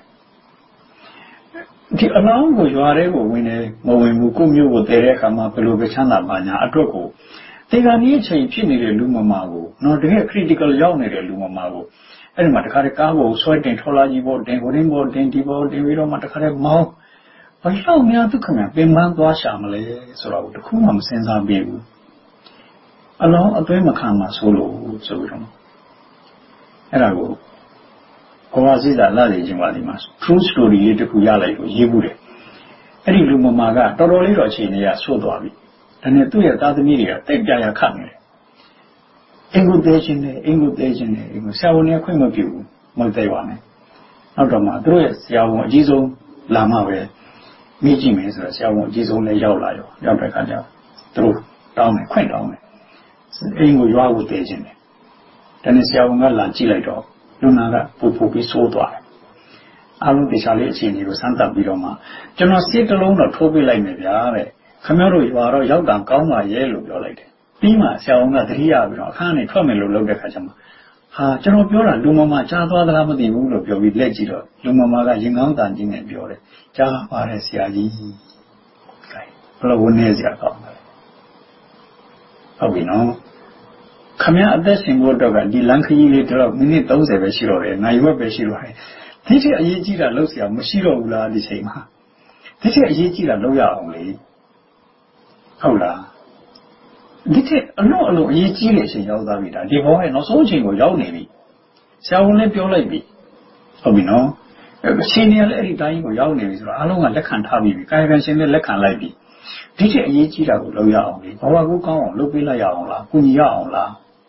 Speaker 3: ဒီအလောင်းကိုရွာထဲကိုဝင်နေမဝင်ဘူးကိုမျိုးကိုတည်တဲ့အခါမှာဘယ်လိုပဲချမ်းသာပါညာအတွက်ကိုဒီကနေ့အချိန်ဖြစ်နေတဲ့လူမမာကိုနော်တကယ် critical ရောက်နေတဲ့လူမမာကိုအဲ့ဒီမှာတခါတည်းကားကိုဆွဲတင်ထော်လာကြီးပေါ်တင်ကိုရင်းပေါ်တင်ဒီပေါ်တင်ပြီးတော့မှတခါတည်းမောင်းဘာလို့များသူခင်ဗျပင်ပန်းသွားရှာမလဲဆိုတော့တခုမှမစဉ်းစားပေးဘူးအလောင်းအသွေးမခံမှာဆိုလို့ဆိုပြီးတော့အဲ့ဒါကိုဘဝစည်းစာလာနေခြင်းပါဒီမှာ true story လေးတစ်ခုရလိုက်လို့ရေးဘူးတယ်အဲ့ဒီလူမမာကတော်တော်လေးတော့အချိန်ကြီးဆိုးသွားပြီဒါနဲ့သူ့ရဲ့သားသမီးတွေကတိတ်ပြရခတ်နေတယ်အင်္ဂုသေးခြင်းနဲ့အင်္ဂုသေးခြင်းနဲ့ဆရာဝန်ကခွင့်မပြုဘူးမဟုတ်သေးပါနဲ့နောက်တော့မှသူတို့ရဲ့ဆရာဝန်အကြီးဆုံးလာမှပဲမိကြည့်မယ်ဆိုတော့ဆရာဝန်အကြီးဆုံးလည်းရောက်လာရောရောက်တဲ့အခါကျသူတို့တောင်းတယ်ခွင့်တောင်းတယ်အင်္ဂုရွာကိုသေးခြင်းတယ်ဒါနဲ့ဆရာဝန်ကလာကြည့်လိုက်တော့လူနာကပူပူပြီးဆိုးသွားတယ်အားလုံးတရားလေးအခြေအနေကိုစမ်းသပ်ပြီးတော့မှကျွန်တော်စိတ်တစ်လုံးတော့ထိုးပေးလိုက်မယ်ဗျာတဲ့ခင်ဗျားတို့ရွာတော့ရောက်တာကောင်းပါရဲ့လို့ပြောလိုက်တယ်ပြီးမှဆရာဝန်ကသတိရပြီးတော့အခန်းကနေထွက်မယ်လို့လုပ်တဲ့ခါကျမှဟာကျွန်တော်ပြောတာလူမမကြားသွားသလားမသိဘူးလို့ပြောပြီးလက်ကြည့်တော့လူမမကရင်ကောင်းတန်ကြီးနဲ့ပြောတယ်ကြားပါတယ်ဆရာကြီးဘယ်လိုဝင်နေစရာကောင်းလဲဟုတ်ပြီနော်ခမရအသက်ရှင်ဖို့အတွက်ကဒီလမ်းခရီးလေးတော့မိနစ်30ပဲရှိတော့တယ်နိုင်ဝက်ပဲရှိတော့တယ်ဒီထက်အရေးကြီးတာလုပ်เสียမရှိတော့ဘူးလားဒီချိန်မှာဒီထက်အရေးကြီးတာလုပ်ရအောင်လေဟုတ်လားဒီထက်အလုံးအရေးကြီးတဲ့အချိန်ရောက်သွားပြီဒါဒီဘောရဲ့နောက်ဆုံးအချိန်ကိုရောက်နေပြီဆရာဝန်လည်းပြောလိုက်ပြီဟုတ်ပြီနော်အချိန်ကြီးလည်းအဲ့ဒီတိုင်းကိုရောက်နေပြီဆိုတော့အားလုံးကလက်ခံထားပြီကာယကံရှင်လည်းလက်ခံလိုက်ပြီဒီထက်အရေးကြီးတာကိုလုပ်ရအောင်လေဘဝကိုကောင်းအောင်လုပ်ပေးလိုက်ရအောင်လားကုညီရအောင်လား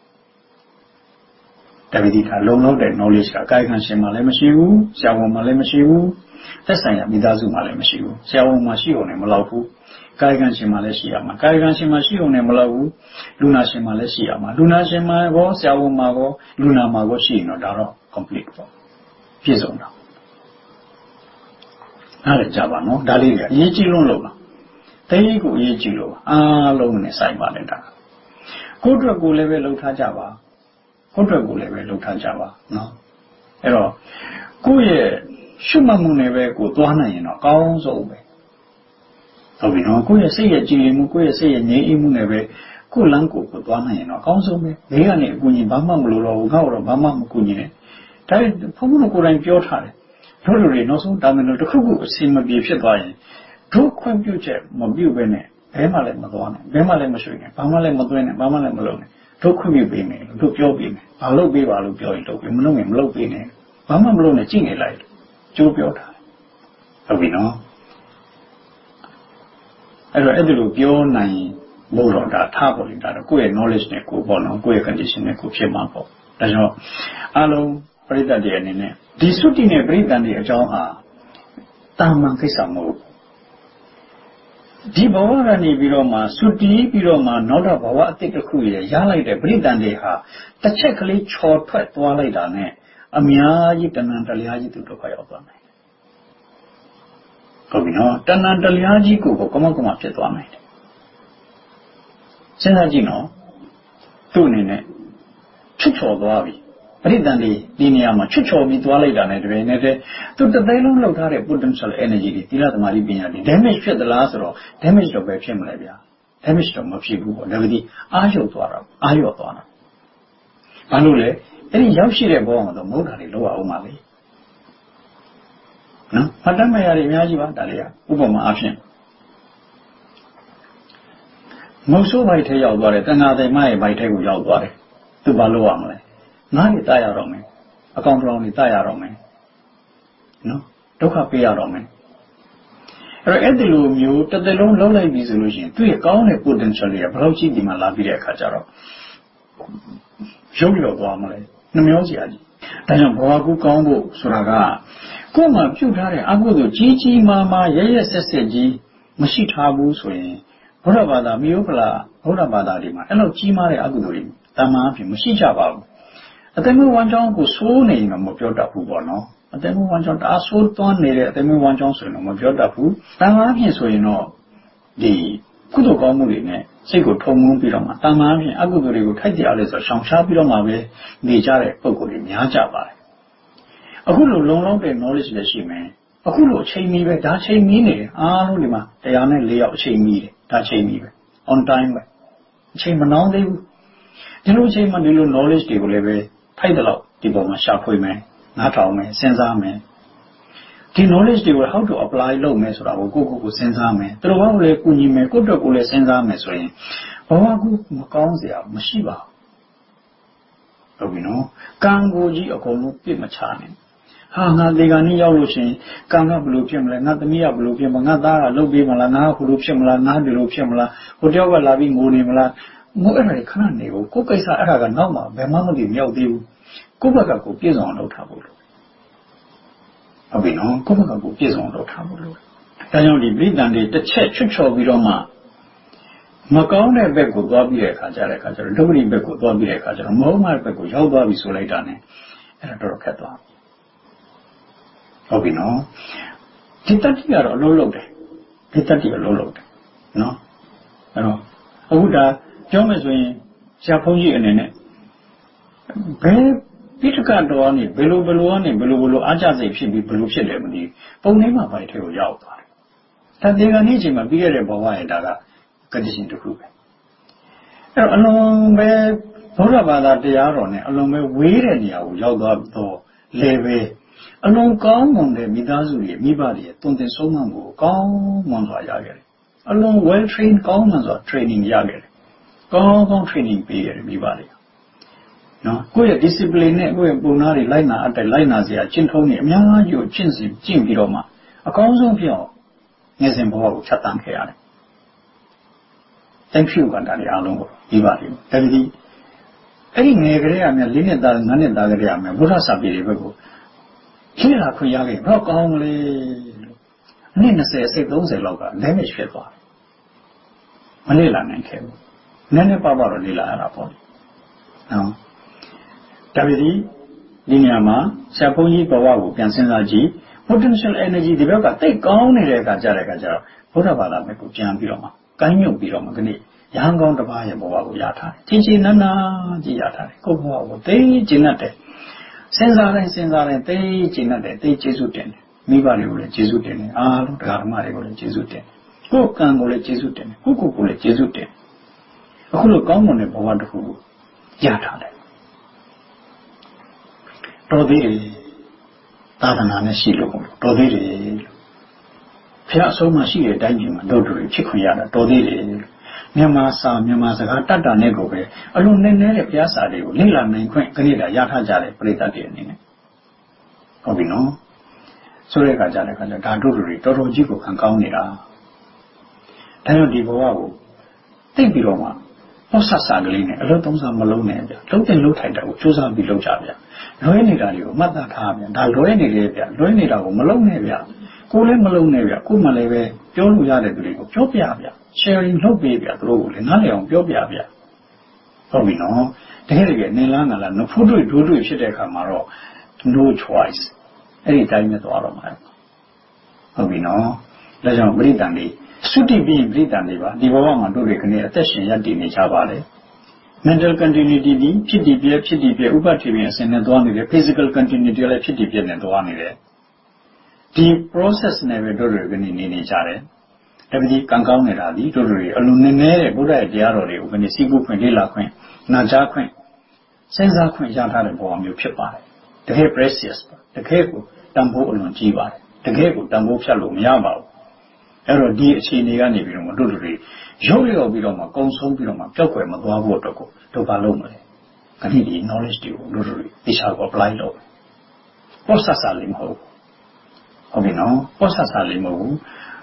Speaker 3: တပည့်ဒီထားလုံလောက်တဲ့ knowledge ကကာယကံရှင်မှလည်းမရှိဘူးဆရာဝန်မှလည်းမရှိဘူးသက်ဆိုင်ရာမိသားစုမှလည်းမရှိဘူးဆရာဝန်မှရှိုံနဲ့မလောက်ဘူးကာယကံရှင်မှလည်းရှိရမှာကာယကံရှင်မှရှိုံနဲ့မလောက်ဘူးလူနာရှင်မှလည်းရှိရမှာလူနာရှင်မှရောဆရာဝန်မှရောလူနာမှရောရှိရင်တော့ဒါတော့ complete ပေါ့ပြည့်စုံတာအဲ့ဒါကြပါနော်ဒါလေးကအရေးကြီးလို့လားတိတ်ကိုအရေးကြီးလို့အားလုံးနဲ့ဆိုင်ပါတယ်ဒါကိုယ့်အတွက်ကိုလည်းပဲလှုပ်ထားကြပါကိုယ့်အတွက်ကိုလည်းပဲလှုပ်ထားကြပါနော်အဲ့တော့ကိုယ့်ရဲ့ရှုမှတ်မှုနဲ့ပဲကိုသွားနိုင်ရင်တော့အကောင်းဆုံးပဲဟုတ်ပြီနော်ကိုယ့်ရဲ့စိတ်ရဲ့ကြည်လင်မှုကိုယ့်ရဲ့စိတ်ရဲ့ငြိမ်အေးမှုနဲ့ပဲကိုယ်လမ်းကိုသွားနိုင်ရင်တော့အကောင်းဆုံးပဲဘေးကနေအကူအညီဘာမှမလိုတော့ဘူးငါ့တော့ဘာမှမကူညီနဲ့ဒါဘုန်းဘုန်းကိုယ်တိုင်ပြောထားတယ်တို့လူတွေနောက်ဆုံးတာမန်လို့တစ်ခုခုအစီမပြေဖြစ်သွားရင်တို့ခွင့်ပြုချက်မပြုဘဲနဲ့ဘဲမှလည်းမသွားနဲ့ဘဲမှလည်းမရွှေ့နဲ့ဘာမှလည်းမသွင်းနဲ့ဘာမှလည်းမလုပ်နဲ့တို့ခွင့်ပြုပေးမယ်လို့တို့ပြောပေးမယ်ဘာလုပ်ပေးပါလို့ပြောရင်လုပ်ပေးမလုပ်ရင်မလုပ်ပေးနဲ့ဘာမှမလုပ်နဲ့ကြည့်နေလိုက်ကြိုးပြောထားဟုတ်ပြီနော်အဲ့တော့အဲ့ဒီလိုပြောနိုင်ဖို့တော့ဒါထားပေါ်လိဒါတော့ကိုယ့်ရဲ့ knowledge နဲ့ကိုယ်ပေါ့နော်ကိုယ့်ရဲ့ condition နဲ့ကိုယ်ဖြစ်မှာပေါ့ဒါကြောင့်အားလုံးပရိသတ်တွေအနေနဲ့ဒီသုတိနဲ့ပရိသတ်တွေအကြောင်းဟာတာမန်ကိစ္စမဟုတ်ဒီဘဝကနေပြီးတော့မှသုတိပြီးတော့မှနောက်တော့ဘဝအတိတ်တစ်ခုရရလိုက်တဲ့ပရိသတ်တွေဟာတစ်ချက်ကလေးချော်ထွက်သွားလိုက်တာနဲ့အများကြီးတဏ္ဍာတရားကြီးသူဒုက္ခရောက်သွားနိုင်ဟုတ်ပြီနော်တဏ္ဍာတရားကြီးကိုကမကမဖြစ်သွားနိုင်တယ်စဉ်းစားကြည့်နော်သူ့အနေနဲ့ချွတ်ချော်သွားပြီပရိသတ်တွေဒီနေရာမှာချွတ်ချော်ပြီးသွားလိုက်တာနဲ့တပည့်နဲ့သူတစ်သိန်းလုံးလောက်ထားတဲ့ potential energy တွေသီလသမာဓိပညာတွေ damage ဖြစ်သလားဆိုတော့ damage တော့ပဲဖြစ်မလဲဗျာ damage တော့မဖြစ်ဘူးပေါ့ဒါပေမဲ့အားလျော့သွားတာအားလျော့သွားတာဘာလို့လဲအဲ့ဒီရောက်ရှိတဲ့ဘဝမှာတော့မဟုတ်တာတွေလောက်အောင်ပါလေနော်ဖတ်တတ်မရတွေအများကြီးပါဒါလေးကဥပမာအားဖြင့်မုတ်ဆိုးဘိုက်ထဲရောက်သွားတယ်တဏှာသိမ့်မရဲ့ဘိုက်ထဲကိုရောက်သွားတယ်သူဘာလုပ်ရမလဲငါးတွေတတ်ရတော့မယ်အကောင်တောင်တွေတတ်ရတော့မယ်နော်ဒုက္ခပေးရတော့မယ်အဲ့ဒီလိုမျိုးတစ်သက်လုံးလုံးလိုက်ပြီဆိုလို့ရှိရင်သူ့ရဲ့ကောင်းတဲ့ potential တွေကဘယ်လောက်ကြီးဒီမှာလာပြီးတဲ့အခါကျတော့ရုပ်လျော်သွားမလဲနှမျောစရာကြီးဒါကြောင့်ဘဝကူကောင်းဖို့ဆိုတာကကိုယ်မှပြုတ်ထားတဲ့အကုသိုလ်ကြီးကြီးမားမားရဲဆက်ဆက်ကြီးမရှိထားဘူးဆိုရင်ဘုရားဘာသာမြို့ဖလားဘုရားဘာသာတွေမှာအဲ့လိုကြီးမားတဲ့အကုသိုလ်တွေတမန်အဖြစ်မရှိကြပါဘူးအတမန်ဝန်ကြောင်းကိုစိုးနေရင်တော့မပြောတတ်ဘူးပေါ့နော်အတမန်ဝန်ကြောင်းတအားဆိုးသွမ်းနေတဲ့အတမန်ဝန်ကြောင်းဆိုရင်တော့မပြောတတ်ဘူးတမန်အဖြစ်ဆိုရင်တော့ဒီကုသိုလ်ကောင်းမှုတွေနဲ့စိတ်ကိုထုံမုန်းပြီးတော့မှတမန်အဖြစ်အကုသိုလ်တွေကိုထိုက်ကြရလဲဆိုရှောင်ရှားပြီးတော့မှပဲနေကြတဲ့ပုံကိုယ်တွေများကြပါတယ်အခုလိုလုံလောက်တဲ့ knowledge လည်းရှိမယ်အခုလိုအချိန်မီပဲဒါချိန်မီနေတယ်အားလုံးဒီမှာ104ယောက်အချိန်မီတယ်ဒါချိန်မီပဲ on time ပဲအချိန်မနှောင်းသေးဘူးဒီလိုအချိန်မှဒီလို knowledge တွေကိုလည်းပဲထိုက်တယ်လို့ဒီပုံမှာရှာဖွေမယ်နားထောင်မယ်စဉ်းစားမယ်ဒီ knowledge တွေကို how to apply လုပ်မယ်ဆိုတာကိုကိုစဉ်းစားမယ်သူတို့ဘာလို့လဲကုညီမယ်ကိုယ့်အတွက်ကိုလည်းစဉ်းစားမယ်ဆိုရင်ဘဝကူမကောင်းစရာမရှိပါဘူးဟုတ်ပြီနော်ကံကိုကြီးအကုန်လုံးပြစ်မချနဲ့ဟာငါဒီကနေ့ရောက်လို့ရှင်ကံကဘယ်လိုဖြစ်မလဲငါသမီးကဘယ်လိုဖြစ်မလဲငါသားကလုပ်ပေးမလားငါကဘယ်လိုဖြစ်မလားငါဒီလိုဖြစ်မလားဟိုတယောက်ကလာပြီးငိုနေမလားငိုအဲ့ဒါခဏနေကိုကိုယ်ကိစ္စအဲ့ဒါကနောက်မှဘယ်မှမသိမြောက်သေးဘူးကိုယ့်ဘက်ကကိုပြည့်စုံအောင်လုပ်ထားဖို့လို့ဟုတ်ပြီနော်ကိုယ့်ဘက်ကကိုပြည့်စုံအောင်လုပ်ထားဖို့လို့ဒါကြောင့်ဒီပြည်တန်တွေတစ်ချက်ချွတ်ချော်ပြီးတော့မှမကောင်းတဲ့ဘက်ကိုသွားပြီးတဲ့အခါကျတော့ဒုက္ခရိဘက်ကိုသွားပြီးတဲ့အခါကျတော့မဟုတ်မှတဲ့ဘက်ကိုရောက်သွားပြီဆိုလိုက်တာ ਨੇ အဲ့ဒါတော့ခက်သွားဟုတ်ပြီနော်ဒီတတိကတော့အလုံးလုံးတယ်ဒီတတိအလုံးလုံးတယ်နော်အဲ့တော့အခုဒါပြောမယ်ဆိုရင်ဆရာဘုန်းကြီးအနေနဲ့ဘယ်ပိဋကတော်ကနေဘယ်လိုကနေဘယ်လိုအားကြစိတ်ဖြစ်ပြီးဘယ်လိုဖြစ်လဲမသိပုံထဲမှာပိုက်ထဲကိုရောက်သွားတယ်ဒါဒီကနေ့ချိန်မှာပြီးရတဲ့ဘဝရဲ့ဒါကcondition တစ်ခုပဲအဲ့တော့အလုံးပဲဘုရားဘာသာတရားတော်နဲ့အလုံးပဲဝေးတဲ့နေရာကိုရောက်သွားတော့လေပဲအလုံးကောင်းမွန်တဲ့မိသားစုတွေမိဘတွေတုံတင်ဆုံးမမှုကိုကောင်းမွန်စွာရခဲ့တယ်အလုံး well trained ကောင်းမွန်စွာ training ရခဲ့တယ်ကောင်း training ပေးရတယ်မိဘတွေနော်ကိုယ့်ရဲ့ discipline နဲ့ကိုယ့်ရဲ့ပုံနာတွေလိုက်နာအပ်တဲ့လိုက်နာစရာကျင့်ထုံးတွေအများကြီးကိုကျင့်ပြီးတော့မှအကောင်းဆုံးဖြစ်အောင်ငယ်စဉ်ဘဝကိုဖြတ်သန်းခဲ့ရတယ်thank you ကတည်းကအားလုံးကိုမိဘတွေဒါကြည့်အဲ့ဒီငယ်ကလေးကများ၄နှစ်သား၅နှစ်သားကလေးကများဘုရားစာပေတွေဘက်ကိုရှင်းလာခွင့်ရခဲ့တော့ကောင်းလေအနည်း20စိတ်30လောက်ကလည်းမရှိဖြစ်သွားမလေ့လာနိုင်ခဲ့ဘူးနည်းနည်းပါတော့လေ့လာရတာပေါ့နော်ဒါပေမဲ့ဒီနေရာမှာဆရာဘုန်းကြီးဘဝကိုပြန်စဉ်းစားကြည့် potential energy ဒီဘက်ကတိတ်ကောင်းနေတဲ့အခါကျတော့ဘုရားဘာသာမဲ့ကိုပြန်ပြီးတော့မှကိုင်းမြုပ်ပြီးတော့မှဒီနေ့ရဟန်းကောင်းတစ်ပါးရဲ့ဘဝကိုရထားတယ်ချင်းနန်းနာကြီးရထားတယ်ကိုယ့်ဘဝကိုသိကျင့်တတ်တယ်စဉ်းစားတိုင်းသိကျင့်တတ်တယ်သိကျေစုတင်တယ်မိဘတွေကိုလည်းကျေစုတင်တယ်အားလုံးတရားဓမ္မတွေကိုလည်းကျေစုတင်တယ်ကိုယ်ကံကိုလည်းကျေစုတင်တယ်ကိုယ်ကိုလည်းကျေစုတင်အခုလိုကောင်းမွန်တဲ့ဘဝတစ်ခုကိုရထားတယ်တော်သေးတယ်သာသနာနဲ့ရှိလို့တော်သေးတယ်ဖျားအဆုံးမရှိတဲ့အတိုင်းကြီးမှာတို့တွေဖြစ်ခွင့်ရတာတော်သေးတယ်မြန်မာစကားတတ်တာနဲ့ကိုပဲအလုံးနဲ့တဲ့ဘုရားစာတွေကိုလေ့လာနိုင်ခွင့်ခဏတာရထားကြတယ်ပရိသတ်တွေအနေနဲ့ဟုတ်ပြီနော်ဆိုတဲ့အခါကျတော့ဒါတို့တွေတော်တော်ကြီးကိုခံကောင်းနေတာဒါကြောင့်ဒီဘဝကိုသိပြီးတော့မှဟောဆကလေးနဲ့အလုပ်သုံးစားမလုံးနဲ့ဗျလုံးတင်လုံးထိုက်တာကိုစူးစမ်းပြီးလုပ်ကြဗျလွဲနေတာတွေကိုမှတ်သားထားဗျဒါလွဲနေလေဗျလွဲနေတာကိုမလုံးနဲ့ဗျကိုလည်းမလုံးနဲ့ဗျကိုမှလည်းပဲပြောလို့ရတဲ့သူတွေကိုပြောပြဗျ sharing လုပ်ပေးဗျသူတို့ကိုလည်းနားလည်အောင်ပြောပြဗျဟုတ်ပြီနော်တကယ်နေလားငါလားနဖူးတွေ့ဒိုးတွေ့ဖြစ်တဲ့အခါမှာတော့ no choice အဲ့ဒီတိုင်းပဲသွားတော့မှာဟုတ်ပြီနော်ဒါကြောင့်ပရိသတ်တွေသုတိပြီးပရိသတ်တွေပါဒီဘဝမှာတို့တွေကနေအသက်ရှင်ရပ်တည်နေကြပါလေ mental continuity ဒီဖြစ်တည်ပြဥပတိပင်အစဉ်နဲ့သွားနေတယ် physical continuity လည်းဖြစ်တည်ပြနဲ့သွားနေတယ်ဒီ process နဲ့ပဲတို့တွေကနေနေကြတယ်ဒါပေမဲ့ကံကောင်းနေတာဒီတို့တွေအလုံးနဲ့တဲ့ဘုရားရဲ့တရားတော်တွေကိုကနေစီးပူးခွင့်လေ့လာခွင့်နာကြားခွင့်စဉ်းစားခွင့်ရထားတဲ့ဘဝမျိုးဖြစ်ပါတယ်တကယ် precious ပါတကယ်ကိုတန်ဖိုးအလွန်ကြီးပါတယ်တကယ်ကိုတန်ဖိုးဖြတ်လို့မရပါဘူးအဲ့တော့ဒီအခြေအနေကနေပြီးတော့တို့တွေရုပ်လျော်ပြီးတော့မှကုံဆုံးပြီးတော့မှပျောက်ကွယ်မသွားဖို့အတွက်ကိုတို့ဘာလုပ်မလဲခဏဒီ knowledge တွေကိုတို့တွေသိချကို apply လုပ် process လေးမဟုတ်ဟုတ်ပြီနော် process လေးမဟုတ်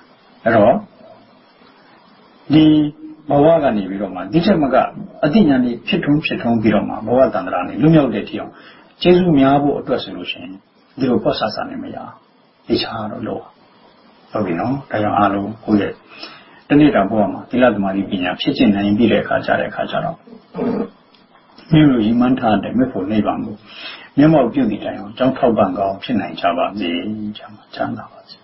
Speaker 3: တော့ဒီဘဝကနေပြီးတော့မှဒီချက်မကအတိညာဏ်ဖြစ်ထုံးပြီးတော့မှဘဝတန္တရာနေလွတ်မြောက်တဲ့ထီအောင်ကျေးဇူးများဖို့အတွက်ဆိုလို့ရှိရင်ဒီလိုပေါ့ဆဆနဲ့မရဒီချာတော့လို့ဟုတ်ပြီနော်ဒါကြောင့်အားလုံးကိုယ့်ရဲ့တနေ့တာဘဝမှာသီလသမာဓိပညာဖြစ်ကျင့်နိုင်ပြီးတဲ့အခါကျတော့မြို့လိုရည်မှန်းထားတဲ့မြတ်ဖို့နိဗ္ဗာန်ကိုမျက်မှောက်ပြုသည့်တိုင်အောင်ကြောင်းထောက်ပံ့ကောင်းဖြစ်နိုင်ကြပါစေချမ်းသာပါစေ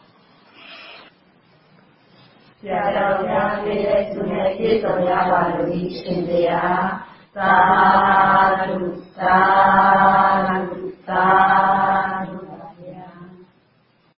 Speaker 2: ဆရာတော်များပြည့်တဲ့သူနဲ့ပြည့်စုံရပါလို့ဒီရှင်တရားသာဓုသာဓုသာ